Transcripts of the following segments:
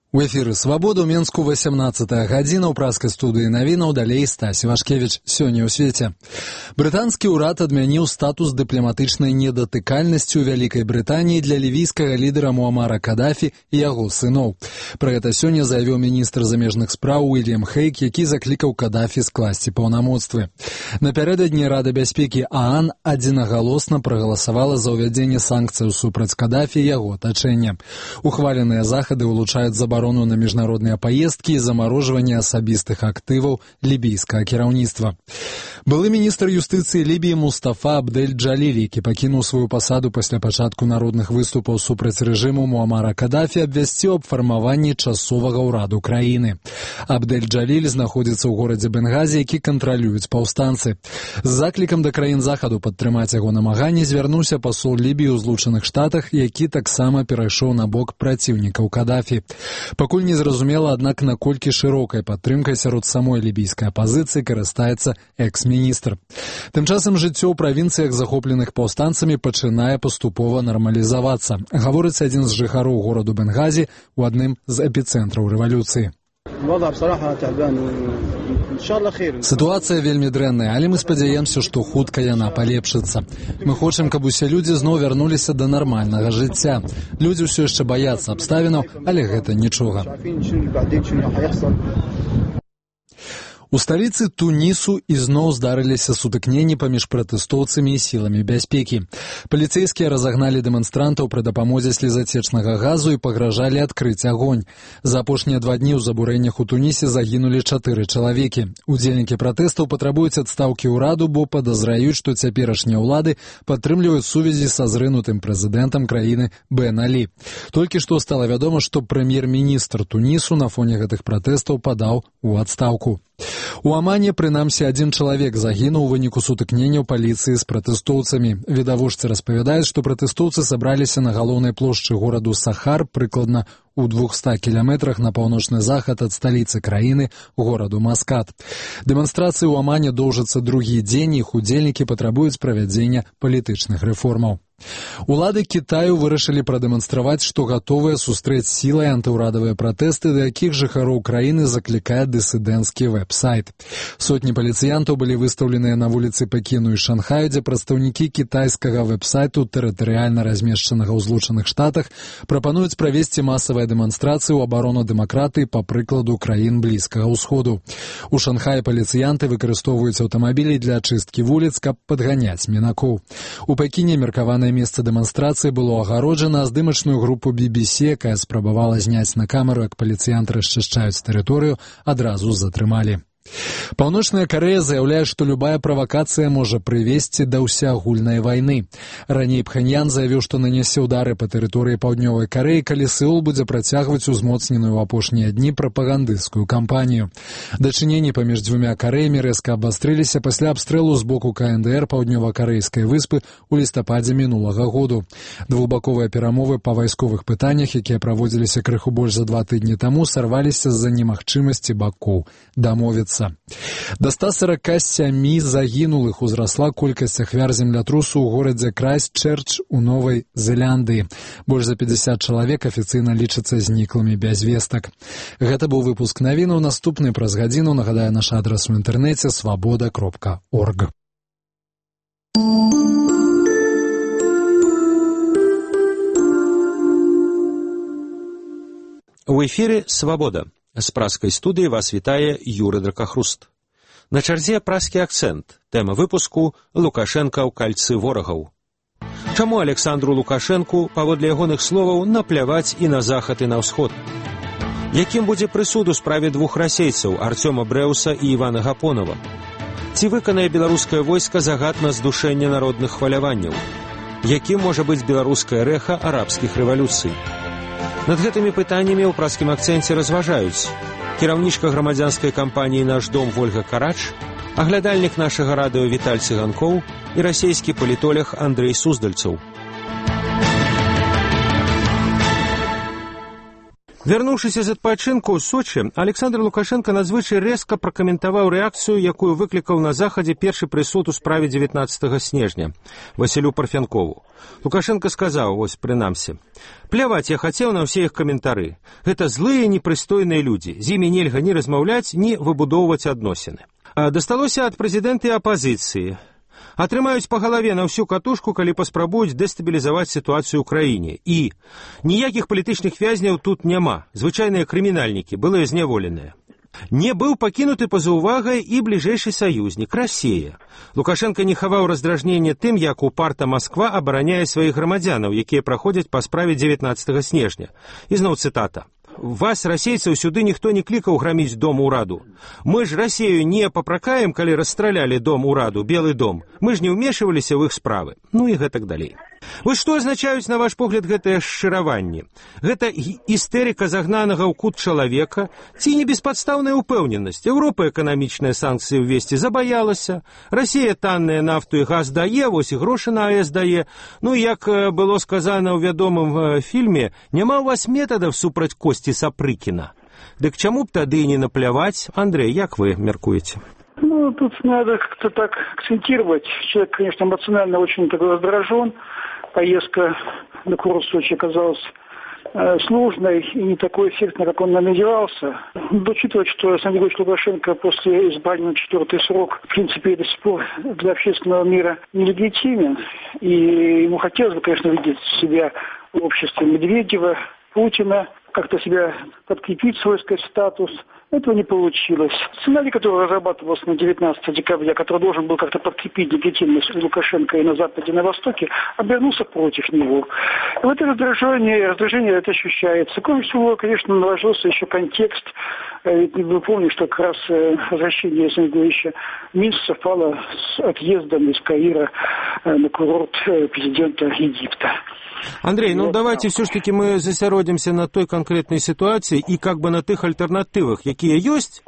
У эфіры «Свабода» ў Менску 18-я гадзіна. У праскай студыі навінаў далей Стась Івашкевіч. Сёння ў свеце. Брытанскі ўрад адмяніў статус дыпламатычнай недатыкальнасці ў Вялікай Брытаніі для лівійскага лідара Муамара Кадафі і яго сыноў. Пра гэта сёння заявіў міністр замежных спраў Уільям Хейк, які заклікаў Кадафі скласці паўнамоцтвы. Напярэдадні Рада бяспекі ААН адзінагалосна прагаласавала за ўвядзенне санкцыяў супраць Кадафі і яго атачэння. Ухваленыя захады вылучаюць забарону на міжнародныя паездкі і замарожванне асабістых актываў лібійскага кіраўніцтва. Былы міністр юстыцыі Лібіі Мустафа Абдель-Джалілі, які пакінуў сваю пасаду пасля пачатку народных выступаў супраць рэжыму Муамара Кадафі, абвясціў аб фармаванні часовага ўраду краіны. Абдель-Джаліль знаходзіцца ў горадзе Бенгазі, які кантралююць паўстанцы. З заклікам да краін захаду падтрымаць яго намаганні звярнуўся пасол Лібіі ў Злучаных Штатах, які таксама перайшоў на бок праціўнікаў Кадафі. Пакуль не зразумела, аднак, наколькі шырокай падтрымкай сярод самой лібійскай апазіцыі карыстаецца экс-міністр. Тым часам жыццё ў правінцыях, захопленых паўстанцамі, пачынае паступова нармалізавацца, гаворыць адзін з жыхароў гораду Бенгазі ў адным з эпіцэнтраў рэвалюцыі. Сітуацыя вельмі дрэнная, але мы спадзяемся, што хутка яна палепшыцца. Мы хочам, каб усе людзі зноў вярнуліся да нармальнага жыцця. Людзі ўсё яшчэ баяцца абставінаў, але гэта нічога. У сталіцы Тунісу ізноў здарыліся сутыкненні паміж пратэстоўцамі і сіламі бяспекі. Паліцэйскія разагналі дэманстрантаў пры дапамозе слезацечнага газу і пагражалі адкрыць агонь. За апошнія 2 дні ў забурэннях у Тунісе загінулі 4 чалавекі. Удзельнікі пратэстаў патрабуюць адстаўкі ўраду, бо падазраюць, што цяперашнія ўлады падтрымліваюць сувязі са зрынутым прэзідэнтам краіны Бен Алі. Толькі што стала вядома, што прэм'ер-міністр Тунісу на фоне гэтых пратэстаў падаў у адстаўку. У Амане, прынамсі, 1 чалавек загінуў у выніку сутыкненняў паліцыі з пратэстоўцамі. Відавочцы распавядаюць, што пратэстоўцы сабраліся на галоўнай плошчы гораду Сахар, прыкладна у 200 кіламетрах на паўночны захад ад сталіцы краіны, гораду Маскат. Дэманстрацыі ў Амане доўжацца другі дзень, іх удзельнікі патрабуюць правядзення палітычных рэформаў. Улады Кітаю вырашылі прадэманстраваць, што гатовыя сустрэць сілай антыўрадавыя пратэсты, да якіх жыхароў краіны заклікае дысідэнцкі вэб-сайт. Сотні паліцыянтаў былі выстаўленыя на вуліцы Пекіну і Шанхаю, дзе прадстаўнікі кітайскага вэб-сайту, тэрытарыяльна размешчанага ў Злучаных Штатах, прапануюць правесці масавыя дэманстрацыі ў абарону дэмакратыі па прыкладу краін Блізкага ўсходу. У Шанхаі паліцыянты выкарыстоўваюць аўтамабілі для ачысткі вуліц, каб падганяць мінакоў. У Пекіне меркаванае месца дэманстрацыі было агароджана, а здымачную групу BBC, якая спрабавала зняць на камеру, як паліцыянты расчышчаюць тэрыторыю, адразу затрымалі. Паўночная Карэя заяўляе, што любая правакацыя можа прывесці да ўсеагульнай вайны. Раней Пхэньян заявіў, што нанясе ўдары па тэрыторыі Паўднёвай Карэі, калі Сеул будзе працягваць узмоцненую ў апошнія дні прапагандысцкую кампанію. Дачыненні паміж 2 Карэямі рэзка абвастрыліся пасля абстрэлу з боку КНДР паўднёва-карэйскай выспы ў лістападзе мінулага году. Двухбаковыя перамовы па вайсковых пытаннях, якія праводзіліся крыху больш за 2 тыдні таму, сарваліся з-за немагчымасці бакоў дамовіцца. Да 147 загінулых узрасла колькасць ахвяр землятрусу ў горадзе Крайстчэрч у Новай Зеландыі. Больш за 50 чалавек афіцыйна лічацца зніклымі без вестак. Гэта быў выпуск навінаў. Наступны праз гадзіну. Нагадаю, наш адрас у інтэрнэце свабода.орг. У эфіры «Свабода». З праскай студыі вас вітае Юры Дракахруст. На чарзе праскі акцэнт. Тэма выпуску «Лукашенка ў кальцы ворагаў». Чаму Александру Лукашэнку, паводле ягоных словаў, напляваць і на захад, і на ўсход? Якім будзе прысуд у справе 2 расейцаў, Артёма Брэуса і Івана Гапонова? Ці выканае беларускае войска загад на здушэнне народных хваляванняў? Якім можа быць беларускае рэха арабскіх рэвалюцый? Над гэтымі пытаннямі ў праскім акцэнце разважаюць кіраўнічка грамадзянскай кампаніі «Наш дом» Вольга Карач, аглядальнік нашага радыё Віталь Цыганкоў і расейскі палітолог Андрэй Суздальцаў. Вярнуўшыся з адпачынку ў Сочы, Александр Лукашенко надзвычай рэзка пракаментаваў рэакцыю, якую выклікаў на захадзе першы прысуд у справе 19 снежня Васілю Парфянкову. Лукашенко сказаў, вось прынамсі: «Пляваць я хацеў на ўсе іх каментары. Гэта злыя, непрыстойныя людзі. З імі нельга ні размаўляць, ні выбудоўваць адносіны. Дасталося ад прэзідэнта і апазіцыі. Атрымаюць па галаве на ўсю катушку, калі паспрабуюць дэстабілізаваць сітуацыю ў краіне. І ніякіх палітычных вязняў тут няма. Звычайныя крымінальнікі, былыя зняволеныя». Не быў пакінуты па-за ўвагай і бліжэйшы саюзнік – Расія. Лукашенко не хаваў раздражнення тым, як упарта Масква абараняе сваіх грамадзянаў, якія праходзяць па справе 19 снежня. І зноў цытата: «Вас, расейцаў, сюды ніхто не клікаў граміць дом ураду. Мы ж Расею не папракаем, калі расстралялі дом ураду, Белы дом. Мы ж не ўмешваліся ў іх справы». Ну і гэтак далей. Вось што азначаюць, на ваш погляд, гэтыя шчыраванні? Гэта істэрыка загнанага ў кут чалавека ці не беспадстаўная ўпэўненасць? Еўропа эканамічныя санкцыі ўвесці забаялася, Расія танныя нафту і газ дае, вось і грошы на АЭС дае. Ну, як было сказана ў вядомым фільме, няма ў вас метадаў супраць Косці Сапрыкіна. Дык чаму б тады не напляваць? Андрей, як вы мяркуеце? Ну, тут надо как-то так акцентировать. Человек, конечно, эмоционально очень такой раздражен. Поездка на курорт в Сочи оказалась сложной и не такой эффектной, как он намеревался. Надо учитывать, что Александр Григорьевич Лукашенко после избрания на 4-й срок, в принципе, до сих пор для общественного мира нелегитимен. И ему хотелось бы, конечно, видеть себя в обществе Медведева, Путина, как-то себя подкрепить свой, сказать, статус. Этого не получилось. Сценарий, который разрабатывался на 19 декабря, который должен был как-то подкрепить легитимность Лукашенко и на Западе, и на Востоке, обернулся против него. И вот это раздражение это ощущается. Кроме всего, конечно, наложился еще контекст. Ведь вы помните, что как раз возвращение Александра Григорьевича в Минск совпало с отъездом из Каира на курорт президента Египта. Андрей, ну давайте все-таки мы засяродзімся на той конкретной ситуации и как бы на тых альтернатывах, якія ёсць,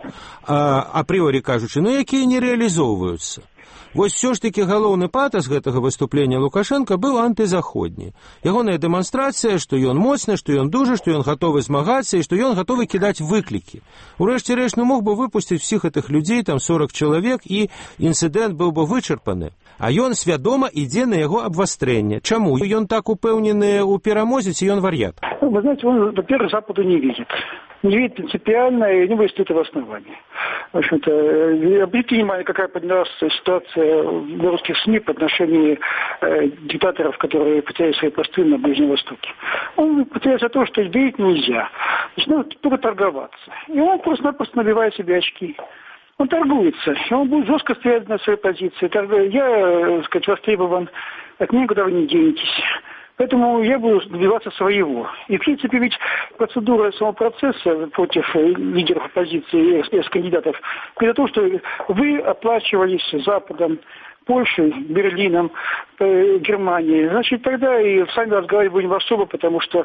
апрыорі кажучы, но якія не реализовываются. Вось все ж таки галоўны патас гэтага выступлення Лукашенко быў антызаходні. Ягоная дэманстрацыя, што ён моцны, што ён дужы, што ён гатовы змагацца і што ён гатовы кідаць выклікі. Урэшце рэшт, ну мог бы выпусціць всіх гэтых людзей, там 40 чалавек, і інцыдэнт быў бы вычарпаны. А ён свядома ідзе на яго абвастрэнне. Чаму? Ён так упэўнены ў перамозе, ці ён вар'ят? Вы знаете, он, во-первых, Западу не видит. Не видит принципиально, и у него есть этого основания. В общем-то, обратите внимание, какая поднялась ситуация в белорусских СМИ по отношению диктаторов, которые потеряли свои посты на Ближнем Востоке. Он потеряется то, что видеть нельзя. Начинает только торговаться. И он просто-напросто набивает себе очки. Он торгуется, и он будет жестко стоять на своей позиции. Я, так сказать, востребован, от меня никуда вы не денетесь. Поэтому я буду добиваться своего. И, в принципе, ведь процедура самого процесса против лидеров оппозиции и кандидатов говорит о том, что вы оплачивались Западом, Польшей, Берлином, Германией. Значит, тогда и сами разговаривать будем особо, потому что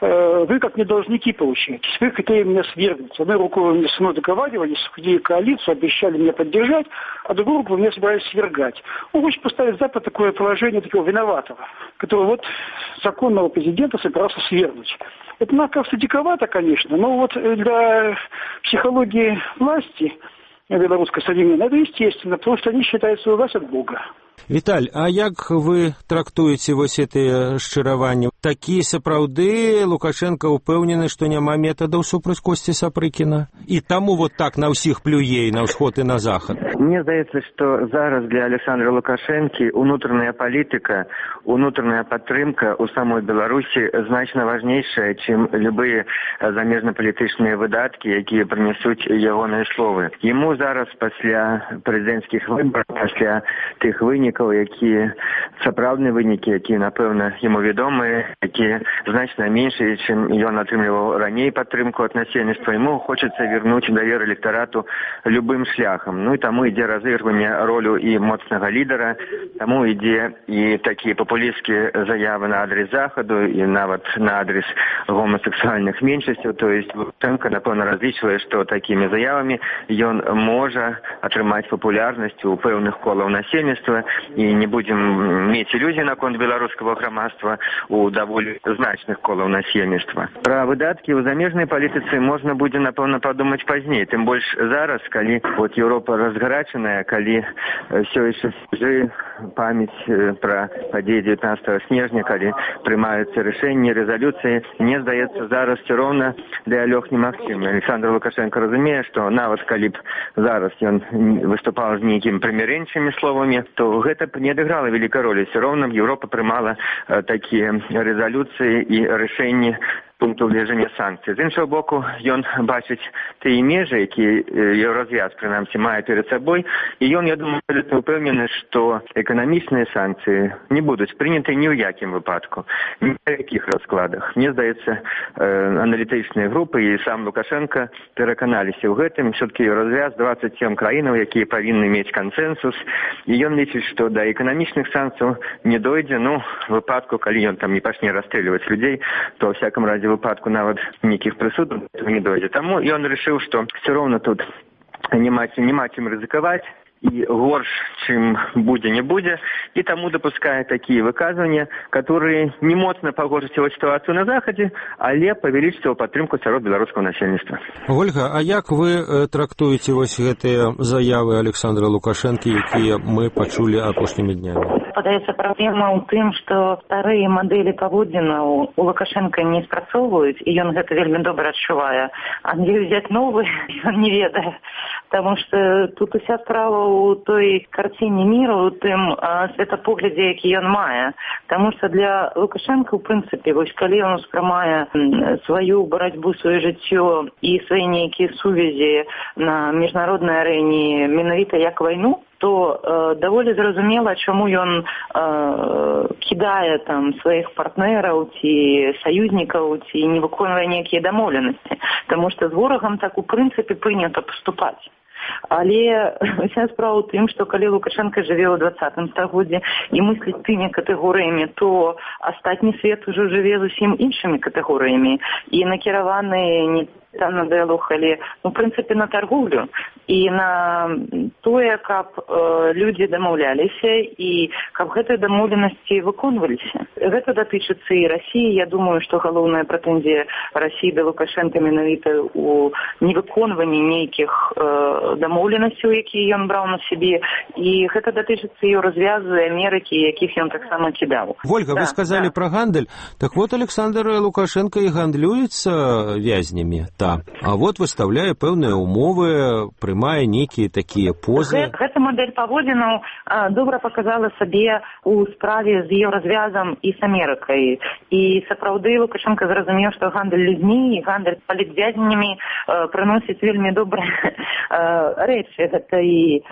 вы как не должники получаетесь. Вы хотели меня свергнуть. Одной рукой вы со мной договаривались, входили в коалицию, обещали меня поддержать, а другой рукой вы меня собирались свергать. Он хочет поставить Запад такое положение такого виноватого, который вот законного президента собирался свергнуть. Это, нам кажется, диковато, конечно, но вот для психологии власти белорусской современной, это естественно, потому что они считают свою власть от Бога. Віталь, а як вы трактуеце вось гэтыя шчыраванні? Такі сапраўды Лукашенко ўпэўнены, што няма метадаў супраць Косці Сапрыкіна? І таму вот так на ўсіх плюе і на ўсход і на захад? Мне здаецца, што зараз для Александра Лукашэнкі унутраная палітыка, унутраная падтрымка ў самой Беларусі значна важнейшая, чым любыя замежнапалітычныя выдаткі, якія прынесуць ягоныя словы. Яму зараз пасля прэзідэнцкіх выбараў, пасля тых вынікаў, якія сапраўдныя вынікі, якія, напэўна, яму вядомыя, якія значна меншыя, чым ён атрымліваў раней падтрымку ад насельніцтва, яму хочацца вярнуць давер электарату любым шляхам. Ну і таму ідзе разыгрыванне ролю і моцнага лідара, таму ідзе і такія папулісцкія заявы на адрес Захаду і нават на адрес гомасексуальных меншасцяў. То есть Лукашенко, напэўна, разлічвае, што такімі заявамі ён можа атрымаць папулярнасць у пэўным пэўных колаў насельніцтва і не будзем мець ілюзій наконт беларускага грамадства у даволі значных колаў насельніцтва. Пра выдаткі ў замежнай палітыцы можна будзе, напэўна, падумаць пазней. Тым больш зараз, калі Еўропа разгарачаная, калі ўсё яшчэ свежы памяць пра падзеі 19 снежня, калі прымаюцца рашэнні, рэзалюцыі, мне здаецца, зараз все роўна дыялог немагчымы. Александр Лукашенко разумее, што нават калі б зараз ён выступаў з нейкімі прымірэнчымі словамі, то гэта б не адыграла вялікай ролі. Все роўна Еўропа прымала такія рэзалюцыі і рашэнні пункту гледжання санкцый. З іншого боку, ён бачыць тыя межы, які Еўразвяз, прынамсі, мае перад сабой, і ён, я думаю, упэўнены, што эканамічныя санкцыі не будуць прыняты ні ў якім выпадку, ні ў якіх раскладах. Мне здаецца, аналітычныя групы і сам Лукашенко пераканаліся ў гэтым. Все-таки Еўразвяз 27 краінаў, якія павінны мець кансэнсус, і ён лічыць, што да эканамічных санкцыяў не дойдзе, в выпадку, калі ён там не пачне расстрэльваць людзей, то ў всякім разе выпадку нават нейкіх прысудаў не дойдзе. Таму ён рашыў, што все роўна тут няма чым рызыкаваць, і горш, чым будзе, не будзе, і таму дапускае такія выказванні, которые не моцна пагоршаць сітуацыю на Захадзе, але павялічыць падтрымку сярод беларускага насельніцтва. Ольга, а як вы трактуеце вось гэтыя заявы Александра Лукашэнкі, якія мы пачулі апошнімі днямі? Падаецца, праблема ў тым, што старыя мадэлі паводзінаў у Лукашенка не спрацоўваюць, і ён гэта вельмі добра адчувае. А дзе ўзяць новы, ён не ведае. Таму што тут уся справа у той карціне міру, у тым светапоглядзе, які ён мае. Таму што для Лукашенка, у прынцыпе, вось калі ён успрымае сваю барацьбу, сваё жыццё і свае нейкія сувязі на міжнароднай арэне менавіта як вайну, то даволі зразумела, чаму ён кідае там сваіх партнераў ці саюзнікаў, ці не выконвае нейкія дамоўленасці. Таму што з ворагам так у прынцыпе прынята паступаць. Але вся справа ў тым, што калі Лукашенко жыве ў 20 стагоддзі і мысліць тымі катэгорыямі, то астатні свет ужо жыве зусім іншымі катэгорыямі і накіраваны не там на дыялог, але, в прынцыпе, на торговлю і на тое, каб людзі дамаўляліся і каб гэтыя дамоўленасці выконваліся. Гэта датычыцца і Расіі. Я думаю, што галоўная прэтэнзія Расіі да Лукашенка менавіта ў невыконванні нейкіх дамоўленасцяў, якія ён браў на сябе, і гэта датычыцца і Еўразвязу, і Амерыкі, якіх ён таксама кідаў. Ольга, вы сказалі пра гандаль. Так вот, Александр Лукашенко і гандлюецца вязнямі. А вот выставляе пэўныя умовы, прымае нейкія такія позы. Гэта мадэль паводзінаў добра паказала сабе ў справе з Еўразвязам і з Амерыкай. І сапраўды Лукашенко зразумеў, што гандаль людзьмі і гандаль палітвязнямі прыносіць вельмі добрыя рэчы. Гэта і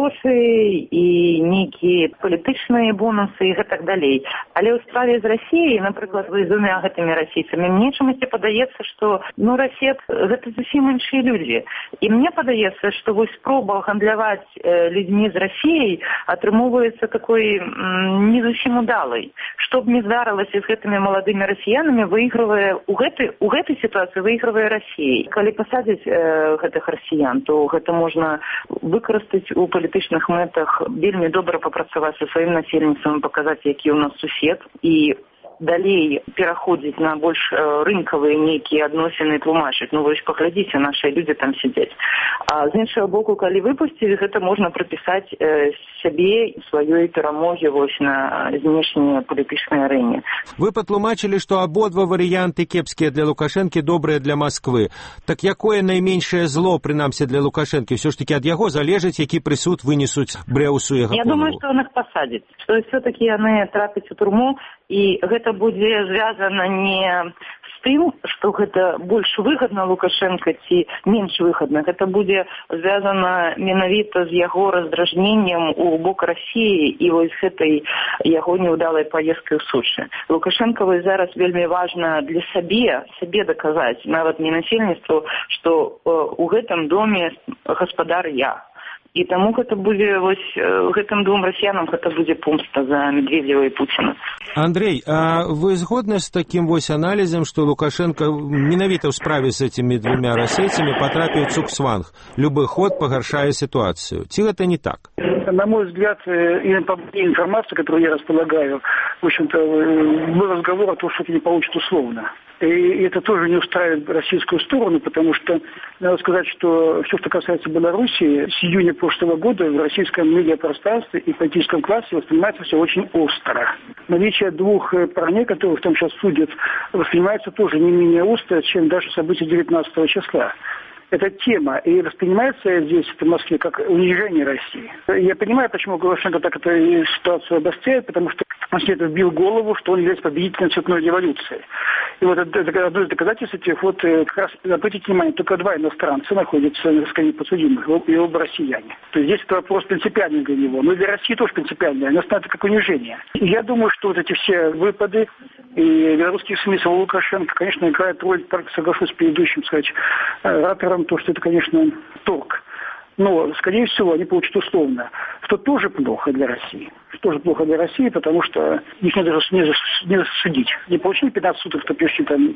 грошы, і нейкія палітычныя бонусы і гэтак далей. Але ў справе з Расіяй, напрыклад, з двумя гэтымі расійцамі, мне чамусьці падаецца, што Расія гэта зусім іншыя людзі. І мне падаецца, што вось спроба гандляваць людзьмі з Расіяй атрымоўваецца такой не зусім удалай. Што б не здарылася з гэтымі маладымі расіянамі, выйгравае у гэтай сітуацыі выйгравае Расія. Калі пасадзіць гэтых расіян, то гэта можна выкарыстаць у палітычных мэтах, вельмі добра папрацаваць са сваім насельніцтвам, паказаць, які ў нас сусед, і далей пераходзіць на больш рынкавыя нейкія адносіны, тлумачыць. Вось паглядзіце, нашы людзі там сядзяць. А з іншага боку, калі выпусцілі, гэта можна прыпісаць сябе сваёй перамогі вось на знешняй палітычнай арэне. Вы патлумачылі, што абодва варыянты кепскія для Лукашэнкі, добрыя для Масквы. Так якое найменшае зло, прынамсі для Лукашэнкі? Ўсё ж такі ад яго залежыць, які прысуд вынесуць Брэусу і Гапонову. Я думаю, што ён іх пасадзіць, што ўсё-такі яны трапяць у турму, і гэта будзе звязана не з тым, што гэта больш выгадна Лукашенка ці менш выгадна. Гэта будзе звязана менавіта з яго раздражненнем у бок Расіі і вось гэтай яго неўдалай паездкай у Сочы. Лукашенка вось зараз вельмі важна для сабе даказаць, нават не насельніцтву, што у гэтым доме гаспадар я. І таму гэта будзе вось гэтым двум расіянам гэта будзе помста за Медведева і Пуціна. Андрей, а вы згодны з такім вось аналізам, што Лукашенко менавіта ў справе з этими двумя расейцамі патрапіў цуксванг? Любы ход пагаршае сітуацыю. Ці гэта не так? На мой взгляд, и по информации, которую я располагаю, в общем-то, был разговор о том, что это не получит условно. И это тоже не устраивает российскую сторону, потому что надо сказать, что все, что касается Белоруссии, с июня прошлого года в российском медиапространстве и политическом классе воспринимается все очень остро. Наличие двух парней, которых там сейчас судят, воспринимается тоже не менее остро, чем даже события 19 числа. Эта тема и воспринимается здесь, в Москве, как унижение России. Я понимаю, почему Лукашенко так эту ситуацию обостряет, потому что он себе вбил голову, что он является победителем цветной революции. И вот одно из доказательств этих, вот как раз, обратите внимание, только 2 иностранца находятся на скамье подсудимых, и оба россияне. То есть здесь это вопрос принципиальный для него, но для России тоже принципиальный, но это как унижение. И я думаю, что вот эти все выпады и белорусских СМИ самого Лукашенко, конечно, играют роль, соглашусь с предыдущим, сказать, оратором, то, что это, конечно, торг. Но, скорее всего, они получат условно, что тоже плохо для России. Что тоже плохо для России, потому что их не засудить. Не получили 15 суток, что пишет там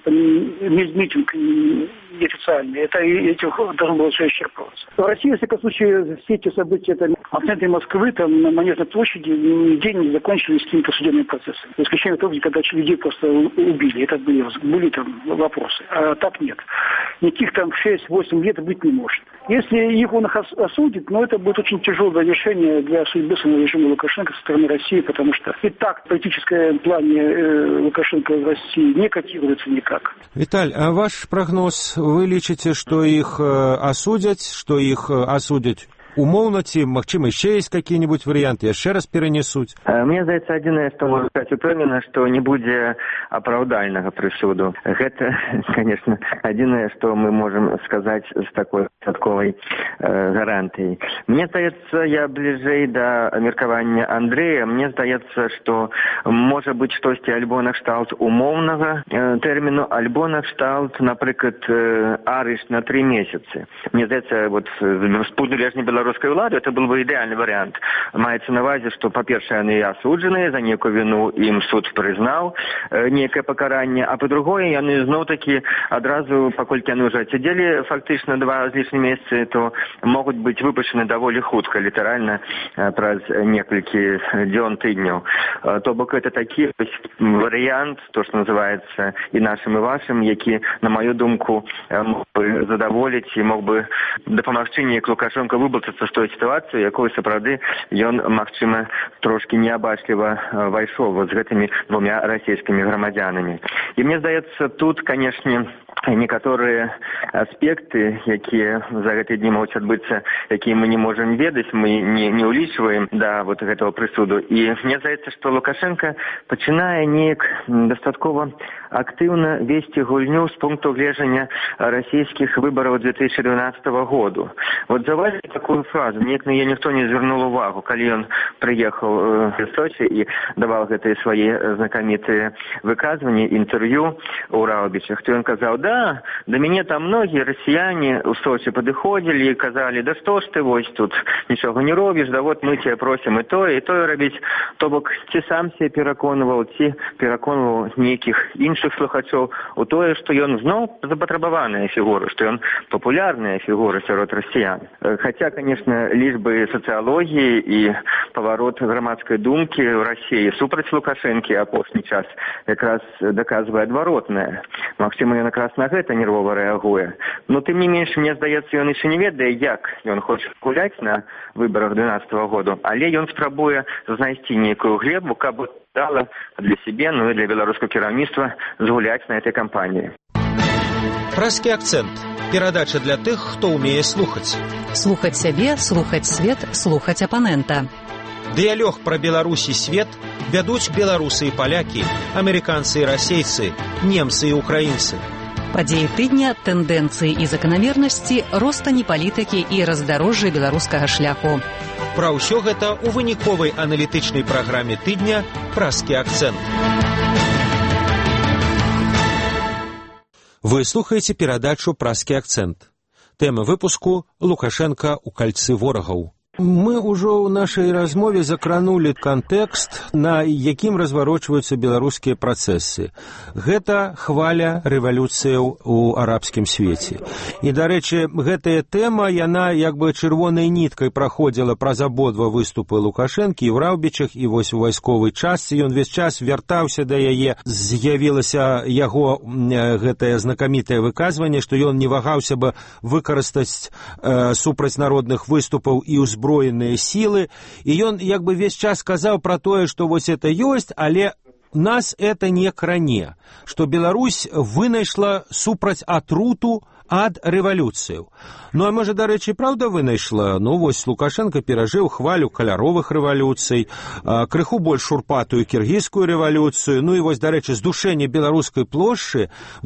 митинг неофициальный. Это этих должно было все исчерпываться. В России, во всяком случае, все эти события там, в центре Москвы, там, на Манежной площади, нигде не закончились какими-то судебными процессами. За исключением того, когда людей просто убили. Это были там вопросы. А так нет. Никаких там 6-8 лет быть не может. Если их он осудит, но это будет очень тяжелое решение для судьбы самого режима Лукашенко со стороны России, потому что и так в политическом плане Лукашенко в России не котируется никак. Виталь, а ваш прогноз, вы лічыце, что их осудят, что их осудят умоўна, ці, магчыма, яшчэ есть какие-нибудь варианты, яшчэ раз перенесуць? Мне здаецца, адзінае, што можна сказаць упэўнена, што не будзе апраўдальнага прысуду. Гэта, конечно, адзінае, што мы можам сказаць з такой статковай гарантыяй. Мне здаецца, я бліжэй да меркавання Андрэя, мне здаецца, што можа быць штосьці альбо накшталт умоўнага тэрміну, альбо накшталт, напрыклад, арышт на 3 месяцы. Мне здаецца, вот спуднележні беларускай улады, это был бы идеальный вариант. Маецца на увазе, што, па-першае, яны асуджаныя, за некую віну ім суд прызнаў некае пакаранне, а па-другое, яны зноў-такі адразу, паколькі яны ўжо адсядзелі фактычна 2 з лішнім месяцы, то могуць быць выпушчаны даволі хутка, літаральна праз некалькі дзён, тыдняў. То бок это такі варыянт, то, што называецца і нашым, і вашым, які, на маю думку, мог бы задаволіць і мог бы дапамагчы неяк Лукашенко выбраць з той сітуацыі, якой сапраўды ён, магчыма, трошкі неабачліва пайшоў з гэтымі 2 расійскімі грамадзянамі. І мне здаецца, тут, канешне, некаторыя аспекты, якія за гэтыя дні могуць адбыцца, якія мы не можам ведаць, мы не ўлічваем да вот гэтага прысуду. І мне здаецца, што Лукашенко пачынае неяк дастаткова актыўна весці гульню з пункту гледжання расійскіх выбараў 2012 году. Вот заўважылі такую фразу, неяк на яе ніхто не звярнуў увагу, калі ён прыехаў в Сочи і даваў гэтыя свае знакамітыя выказванні, інтэрв'ю ў Раўбічах, то ён казаў, да мяне там многія расіяне ў Сочи падыходзілі і казалі, да што ж ты вось тут нічога не робіш, да вот мы цябе просім і тое рабіць. То бок, ці сам себе пераконваў, ці пераконваў нейкіх іншых слухачоў у тое, што ён зноў запатрабаваная фігура, што ён папулярная фігура сярод расіян. Хаця, конечно, лічбы сацыялогіі і паварот грамадскай думкі ў Расіі супраць Лукашэнкі апошні час якраз даказвае адваротнае. Магчыма, ён якраз на гэта нервова рэагуе. Но тым не менш, мне здаецца, ён яшчэ не ведае, як ён хоча гуляць на выбарах 2012 году, але ён спрабуе знайсці нейкую глебу, каб дала для сябе, ну і для беларускага кіраўніцтва згуляць на этой кампаніі. Праскі акцэнт. Перадача для тых, хто ўмее слухаць. Слухаць сябе, слухаць свет, слухаць апанента. Дыялог пра Беларусь і свет вядуць беларусы і палякі, амерыканцы і расейцы, немцы і украінцы. Падзеі тыдня, тэндэнцыі і заканамернасці, ростані палітыкі і раздарожжа беларускага шляху. Пра ўсё гэта ў выніковай аналітычнай праграме тыдня «Праскі акцэнт». Вы слухаеце перадачу «Праскі акцэнт». Тэма выпуску «Лукашенко ў кальцы ворагаў». Мы ўжо ў нашай размове закранули кантэкст, на якім разварочваюцца беларускія працэсы. Гэта хваля рэвалюцыяў у арабскім свеце. І, дарэчы, гэтая тэма, яна як бы чырвонай ніткай праходзіла праз абодва выступы Лукашэнкі і ў Раўбічах, і вось у вайсковай частцы. Ён весь час вяртаўся да яе. З'явілася яго гэтае знакамітае выказванне, што ён не вагаўся бы выкарыстаць супраць народных выступаў і ўзброеныя сілы, і ён як бы весь час казаў пра тое, што вось это ёсць, але нас это не кране, што Беларусь вынайшла супраць атруту ад рэвалюцыяў. Ну, а можа, дарэчы, правда вынайшла? Ну, вось Лукашенко перажыў хвалю каляровых рэвалюцый, крыху больш шурпатую кіргізскую рэвалюцыю, ну і вось, дарэчы, здушэнне беларускай плошчы ў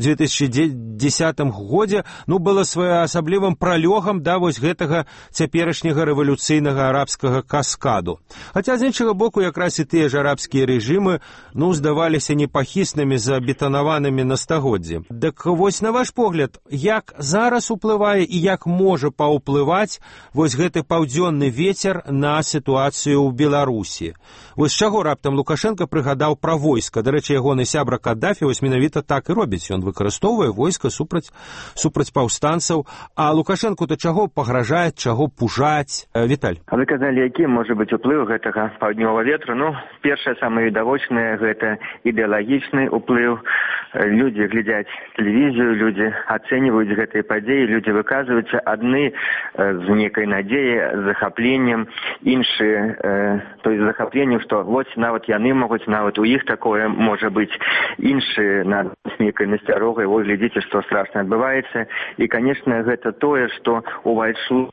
2010 годзе, ну, было своеасаблівым пралёгам да вось гэтага цяперашняга рэвалюцыйнага арабскага каскаду. Хаця, з іншага боку, якраз і тыя ж арабскія рэжымы, ну, здаваліся непахіснымі забетанаванымі на стагоддзі. Дык вось, на ваш погляд, як зараз уплывае і як можа паўплываць вось гэты паўдзённы вецер на сітуацыю ў Беларусі. Вось чаго раптам Лукашенко прыгадаў пра войска. Дарэчы, ягоны сябра Каддафі вось менавіта так і робіць. Ён выкарыстоўвае войска супраць паўстанцаў. А Лукашенко то чаго пагражае, чаго пужаць? Віталь. А вы казалі, які можа быць уплыў гэтага паўднёвага ветру? Ну, першае, самае відавочнае, гэта ідэалагічны уплыў. Людзі глядзяць тэлевізію, людзі ацэньваюць гэтыя падзеі, людзі выказваюцца адны з некай надзеяй, захапленнем, іншыя то есть захапленнем, што вось нават яны могуць, нават у іх такое можа быць, іншыя з некай насцярогай, ой, глядзіце, што страшна адбываецца. І, канешне, гэта тое, што увайшло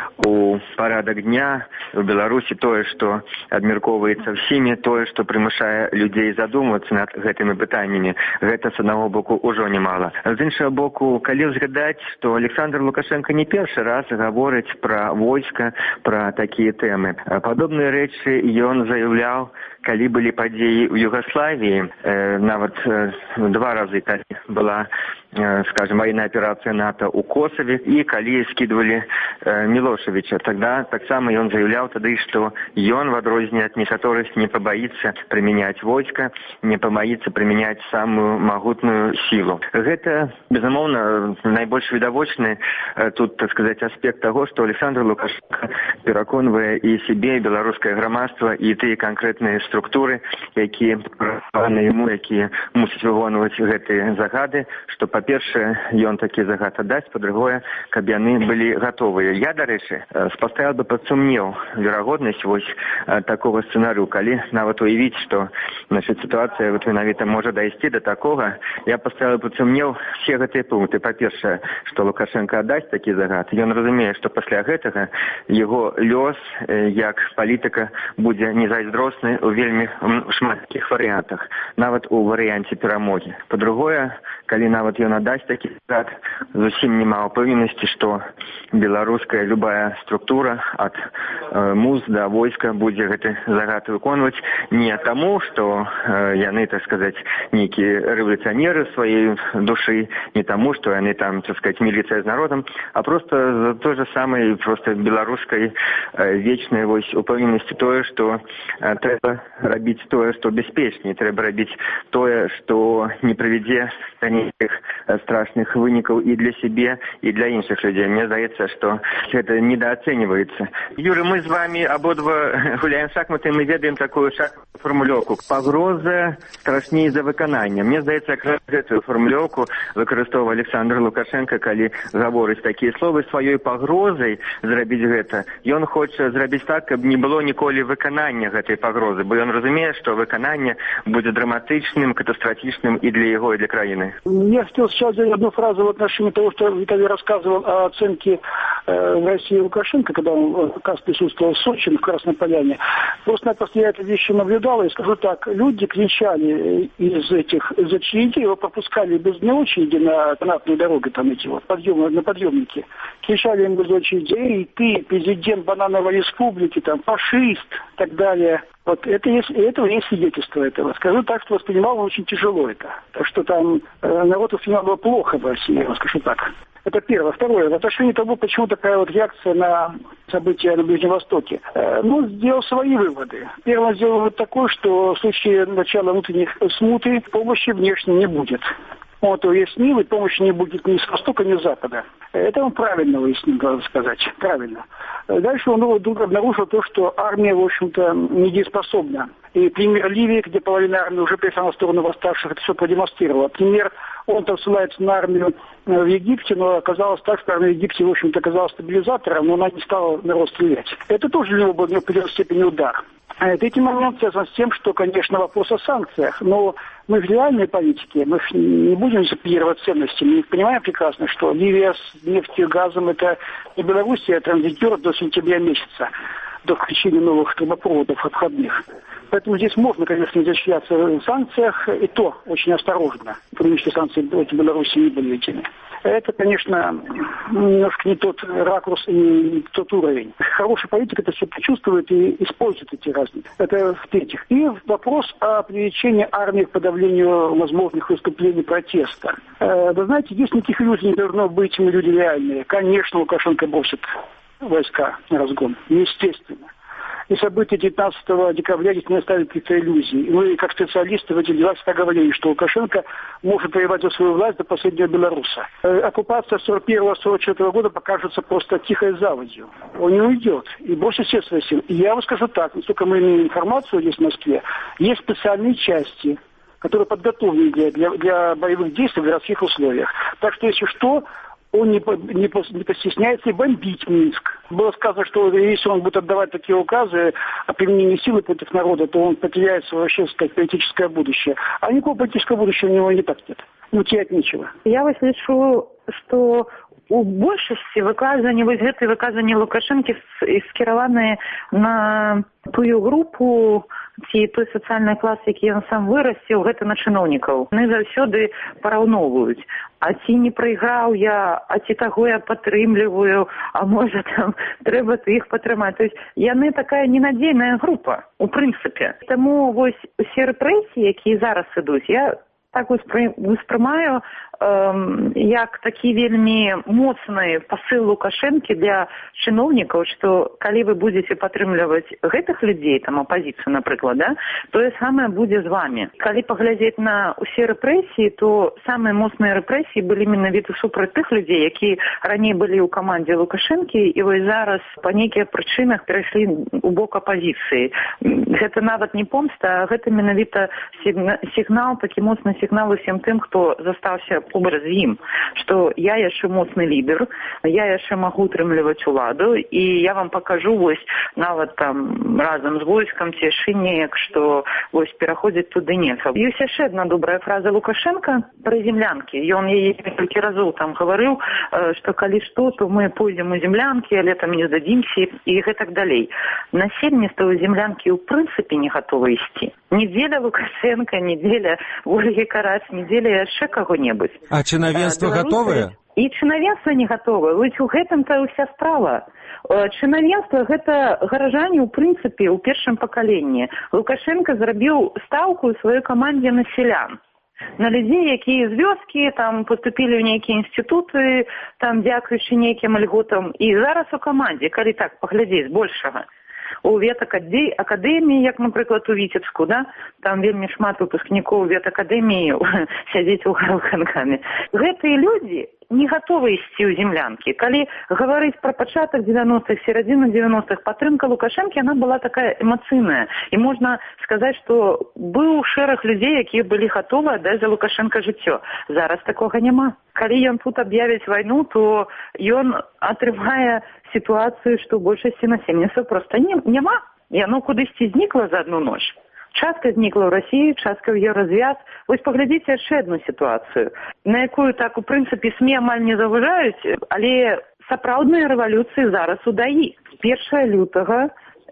у парадак дня у Беларусі, тое, што абмяркоўваецца ўсімі, тое, што прымушае людзей задумвацца над гэтымі пытаннямі. Гэта з аднаго боку ўжо немала. З іншага боку, калі ўзгадаць, што Александр Лукашенко не першы раз гаворыць пра войска, пра такія тэмы. Падобныя рэчы ён заяўляў, калі былі падзеі ў Югаславіі, нават два разы калі была, скажем, военная операция НАТО у Косове, и калі скидывали Милошевича. Тогда таксама ён заяўляў тады, што ён, в адрозненне ад некаторых, не побоится применять войска, не побоится применять самую могутную силу. Гэта, безумоўна, найбольш відавочны тут, так сказать, аспект того, што Александр Лукашенко пераконвае і сябе, і беларускае грамадства, і тыя канкрэтныя структуры, якія прапанаваны яму, якія мусяць выконваць гэтыя загады, што, па-першае, ён такі загад аддасць, па-другое, каб яны былі гатовыя. Я, дарэчы, паставіў бы пад сумнеў верагоднасць вось такога сцэнарыю, калі нават уявіць, што сітуацыя вот менавіта можа дайсці да такога, я паставіў пад сумнеў все гэтыя пункты. Па-першае, што Лукашенко аддасць такі загад, ён разумее, што пасля гэтага яго лёс як палітыка будзе незайздросны ў вельмі шматкіх варыянтах, нават у варыянце перамогі. Па-другое, калі нават ён аддасць такі загад, зусім няма ўпэўненасці, што беларуская любая структура ад МУЗ да войска будзе гэты загад выконваць не таму, што яны, так сказаць, нейкія рэвалюцыянеры сваёй душы, не таму, што яны там, так сказаць, міліцыя з народам, а просто за той же самой просто беларускай вечнай вось упэўненасці тое, што трэба рабіць тое, што бяспечней, трэба рабіць тое, што не прывядзе да нейкіх страшных вынікаў і для сябе, і для іншых людзей. Мне здаецца, што гэта недооценивается. Юрий, мы с вами ободва гуляем в шахматы, мы ведаем такую шахматную формулёўку. Пагроза страшней за выкананне. Мне здаецца, якраз гэтую формулёўку выкарыстоўвае Александр Лукашенко, калі гаворыць такія словы, сваёй пагрозай зрабіць гэта. Ён хоча зрабіць так, каб не было ніколі выканання гэтай пагрозы, бо ён разумее, што выкананне будзе драматычным, катастрафічным и для его, и для краины. Я хотел сейчас сделать одну фразу в отношении того, что Виталий рассказывал о оценке России Лукашенко, когда он как раз присутствовал в Сочи, в Красной Поляне. Просто-напросто я эту вещь наблюдал, и скажу так, люди кричали из очередей, его пропускали без очереди на канатные дороги, там эти вот на подъемники. Кричали им без очередей, ты, президент банановой республики, там, фашист, и так далее. Вот этого есть свидетельство этого. Скажу так, что воспринимал он очень тяжело это. Так что там народ воспринимал плохо в России, я вам скажу так. Это первое. Второе. В отношении того, почему такая вот реакция на события на Ближнем Востоке. Ну, сделал свои выводы. Первый он сделал вывод такой, что в случае начала внутренних смуты помощи внешней не будет. Вот, уяснил, и помощи не будет ни с Востока, ни с Запада. Это он правильно уяснил, надо сказать. Правильно. Дальше он вдруг обнаружил то, что армия, в общем-то, недееспособна. И пример Ливии, где половина армии уже перешла на сторону восставших, это все продемонстрировало. Пример, он-то ссылается на армию в Египте, но оказалось так, что армия в Египте, в общем-то, оказалась стабилизатором, но она не стала народ стрелять. Это тоже для него был в определенной степени удар. Третий момент связан с тем, что, конечно, вопрос о санкциях, но мы в реальной политике, мы не будем запиировать ценности. Мы понимаем прекрасно, что Ливия с нефтью и газом – это не Белоруссия, а транзитер до сентября месяца, до включения новых трубопроводов обходных. Поэтому здесь можно, конечно, изощряться в санкциях, и то очень осторожно, потому что санкции против Беларуси не были введены. Это, конечно, немножко не тот ракурс и не тот уровень. Хороший политик это все почувствует и использует эти разницы. Это в-третьих. И вопрос о привлечении армии к подавлению возможных выступлений протеста. Вы знаете, здесь никаких иллюзий не должно быть, мы люди реальные. Конечно, Лукашенко бросит войска на разгон. Естественно. И события 19 декабря здесь не оставили каких-то иллюзий. Мы, как специалисты в этих делах, всегда говорили, что Лукашенко может воевать за свою власть до последнего белоруса. Оккупация 41-44 года покажется просто тихой заводью. Он не уйдет и бросит все свои силы. И я вам скажу так, насколько мы имеем информацию здесь в Москве, есть специальные части, которые подготовлены для боевых действий в городских условиях. Так что, если что, он не постесняется и бомбить Минск. Было сказано, что если он будет отдавать такие указы о применении силы против народа, то он потеряет свое вообще, сказать, политическое будущее. А никакого политического будущего у него не так нет. Ну, терять нечего. Я вас лишу, что у большасці выказванні, вось гэтыя выказванні Лукашэнкі скіраваныя на тую групу ці той сацыяльны клас, які ён сам вырасціў, гэта на чыноўнікаў. Яны заўсёды параўноўваюць. А ці не прайграў я, а ці таго я падтрымліваю, а можа там трэба іх падтрымаць. То есть яны такая ненадзейная група, у прынцыпе. Таму вось усе рэпрэсіі, якія зараз ідуць, я так успрымаю як такі вельмі моцны пасыл Лукашэнкі для чыноўнікаў, што калі вы будзеце падтрымліваць гэтых людзей, там апазіцыю, напрыклад, да, тое самае будзе з вамі. Калі паглядзець на ўсе рэпрэсіі, то самыя моцныя рэпрэсіі былі менавіта супраць тых людзей, якія раней былі ў камандзе Лукашэнкі і вось зараз па нейкіх прычынах перайшлі ў бок апазіцыі. Гэта нават не помста, а гэта менавіта сігнал, такі моцны сігнал усім тым, хто застаўся побач з ім, што я яшчэ моцны лідар, я яшчэ магу утрымліваць уладу, і я вам пакажу вось нават там разам з войскам ці яшчэ неяк, што вось пераходзіць туды нельга. Ёсць яшчэ адна добрая фраза Лукашенка пра землянкі. Ён яе некалькі разоў там гаварыў, што калі што, то мы пойдзем у землянкі, але там не здадзімся і гэтак далей. Насельніцтва ў землянкі ў прынцыпе не гатова ісці. Не дзеля Лукашенка, не дзеля Ольгі Карась, не дзеля яшчэ каго-небудзь. А чынавенства гатовае? І чынавенства не гатовае. Вось у гэтым-то ўся справа. Чынавенства гэта гаражане ў прынцыпе ў першым пакаленні. Лукашенко зрабіў стаўку ў сваёй камандзе на селян. На людзей, якія з вёскі там паступілі ў нейкія інстытуты, там дзякуючы нейкім льготам. І зараз у камандзе, калі так паглядзець большага. У ветакадэміі, як, напрыклад, у Віцебску, да? Там вельмі шмат выпускнікоў ветакадэміі сядзець у гаралканкамі. Гэтыя людзі не гатовы ісці ў землянкі. Калі гаварыць пра пачатак 90-х, серадзіну 90-х, падтрымка Лукашэнкі, яна была такая эмацыйная. І можна сказаць, што быў шэраг людзей, якія былі гатовы аддаць за Лукашенка жыццё. Зараз такога няма. Калі ён тут аб'явіць вайну, то ён атрымае сітуацыю, што ў большасці насельніцтва проста няма. Яно кудысьці знікла за адну ноч. Частка знікла ў Расіі, частка ў Еўразвяз. Вось паглядзіце яшчэ адну сітуацыю, на якую так у прынцыпе СМІ амаль не заўважаюць, але сапраўдныя рэвалюцыі зараз у ДАІ. З 1 лютага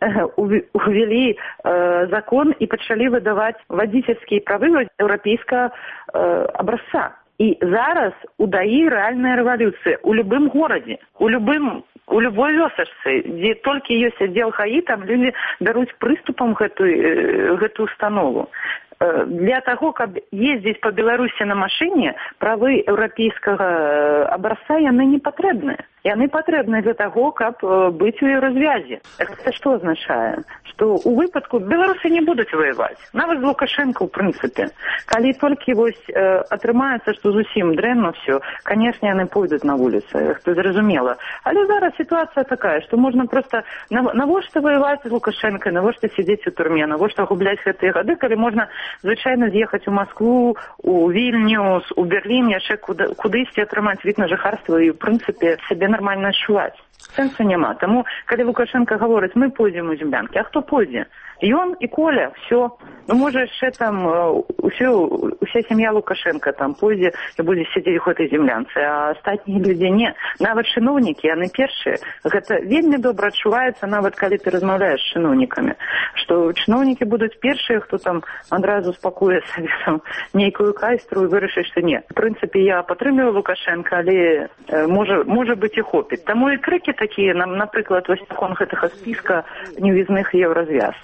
увялі закон і пачалі выдаваць вадзіцельскія правы еўрапейскага абразца. І зараз у ДАІ рэальная рэвалюцыя у любым горадзе, у любой вёсачцы, дзе толькі ёсць аддзел ГАІ, там людзі бяруць прыступам гэтую установу. Для таго, каб ездзіць па Беларусі на машыне, правы еўрапейскага абразца яны не патрэбныя. Яны патрэбны для таго, каб быць у еўразвязе. Гэта што азначае? Што ў выпадку беларусы не будуць ваяваць. Нават з Лукашенко, ў прынцыпе. Калі толькі атрымаецца, што зусім дрэнна ўсё, канешне, яны пойдуць на вуліцы, гэта зразумела. Але зараз сітуацыя такая, што можна проста навошта ваяваць з Лукашенко, навошта сидзець у турме, навошта губляць гэтыя гады, калі можна звычайна з'ехаць у Маскву, у Вільнюс, у Берлін, яшчэ кудысьці атрымаць від на жыхарства і, ў прынцыпе, сябе нармальна адчуваць. Сэнсу няма. Таму, калі Лукашенко гаворыць, мы пойдзем у землянкі, а хто пойдзе? Ён і Коля, все. Ну, можа, яшчэ там уся сям'я Лукашенко там пойдзе і будзе сидзець у гэтай землянцы, а астатніх людзей не. Нават чыноўнікі, яны першыя. Гэта вельмі добра адчуваецца, нават калі ты размаўляеш з чыноўнікамі, што чыноўнікі будуць першыя, хто там адразу спакуе сабе там нейкую кайстру і вырашыць, што не. В прынцыпе, я падтрымліваю Лукашенко, але можа быць і хопіць. Таму і крыкі такія, напрыклад, вось такон гэтага спіска невізных еўразвяз.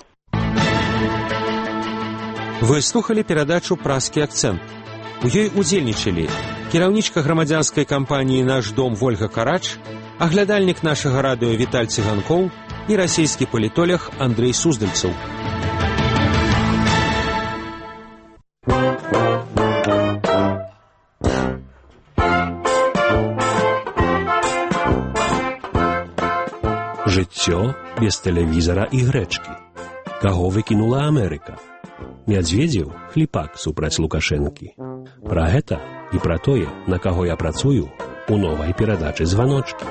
Вы слухали перадачу «Празкі акцэнт». У ёй удзельнічалі кіраўнічка грамадзянскай кампаніі «Наш дом» Вольга Карач, аглядальнік нашага радыё Віталь Цыганкоў і расійскі палітолог Андрэй Суздальцаў. Жыццё без тэлевізара і грэчкі. Каго выкінула Амерыка? Мядзведзеў – хліпак супраць Лукашэнкі. Пра гэта і пра тое, на каго я працую, у новай перадачы «Званочкі».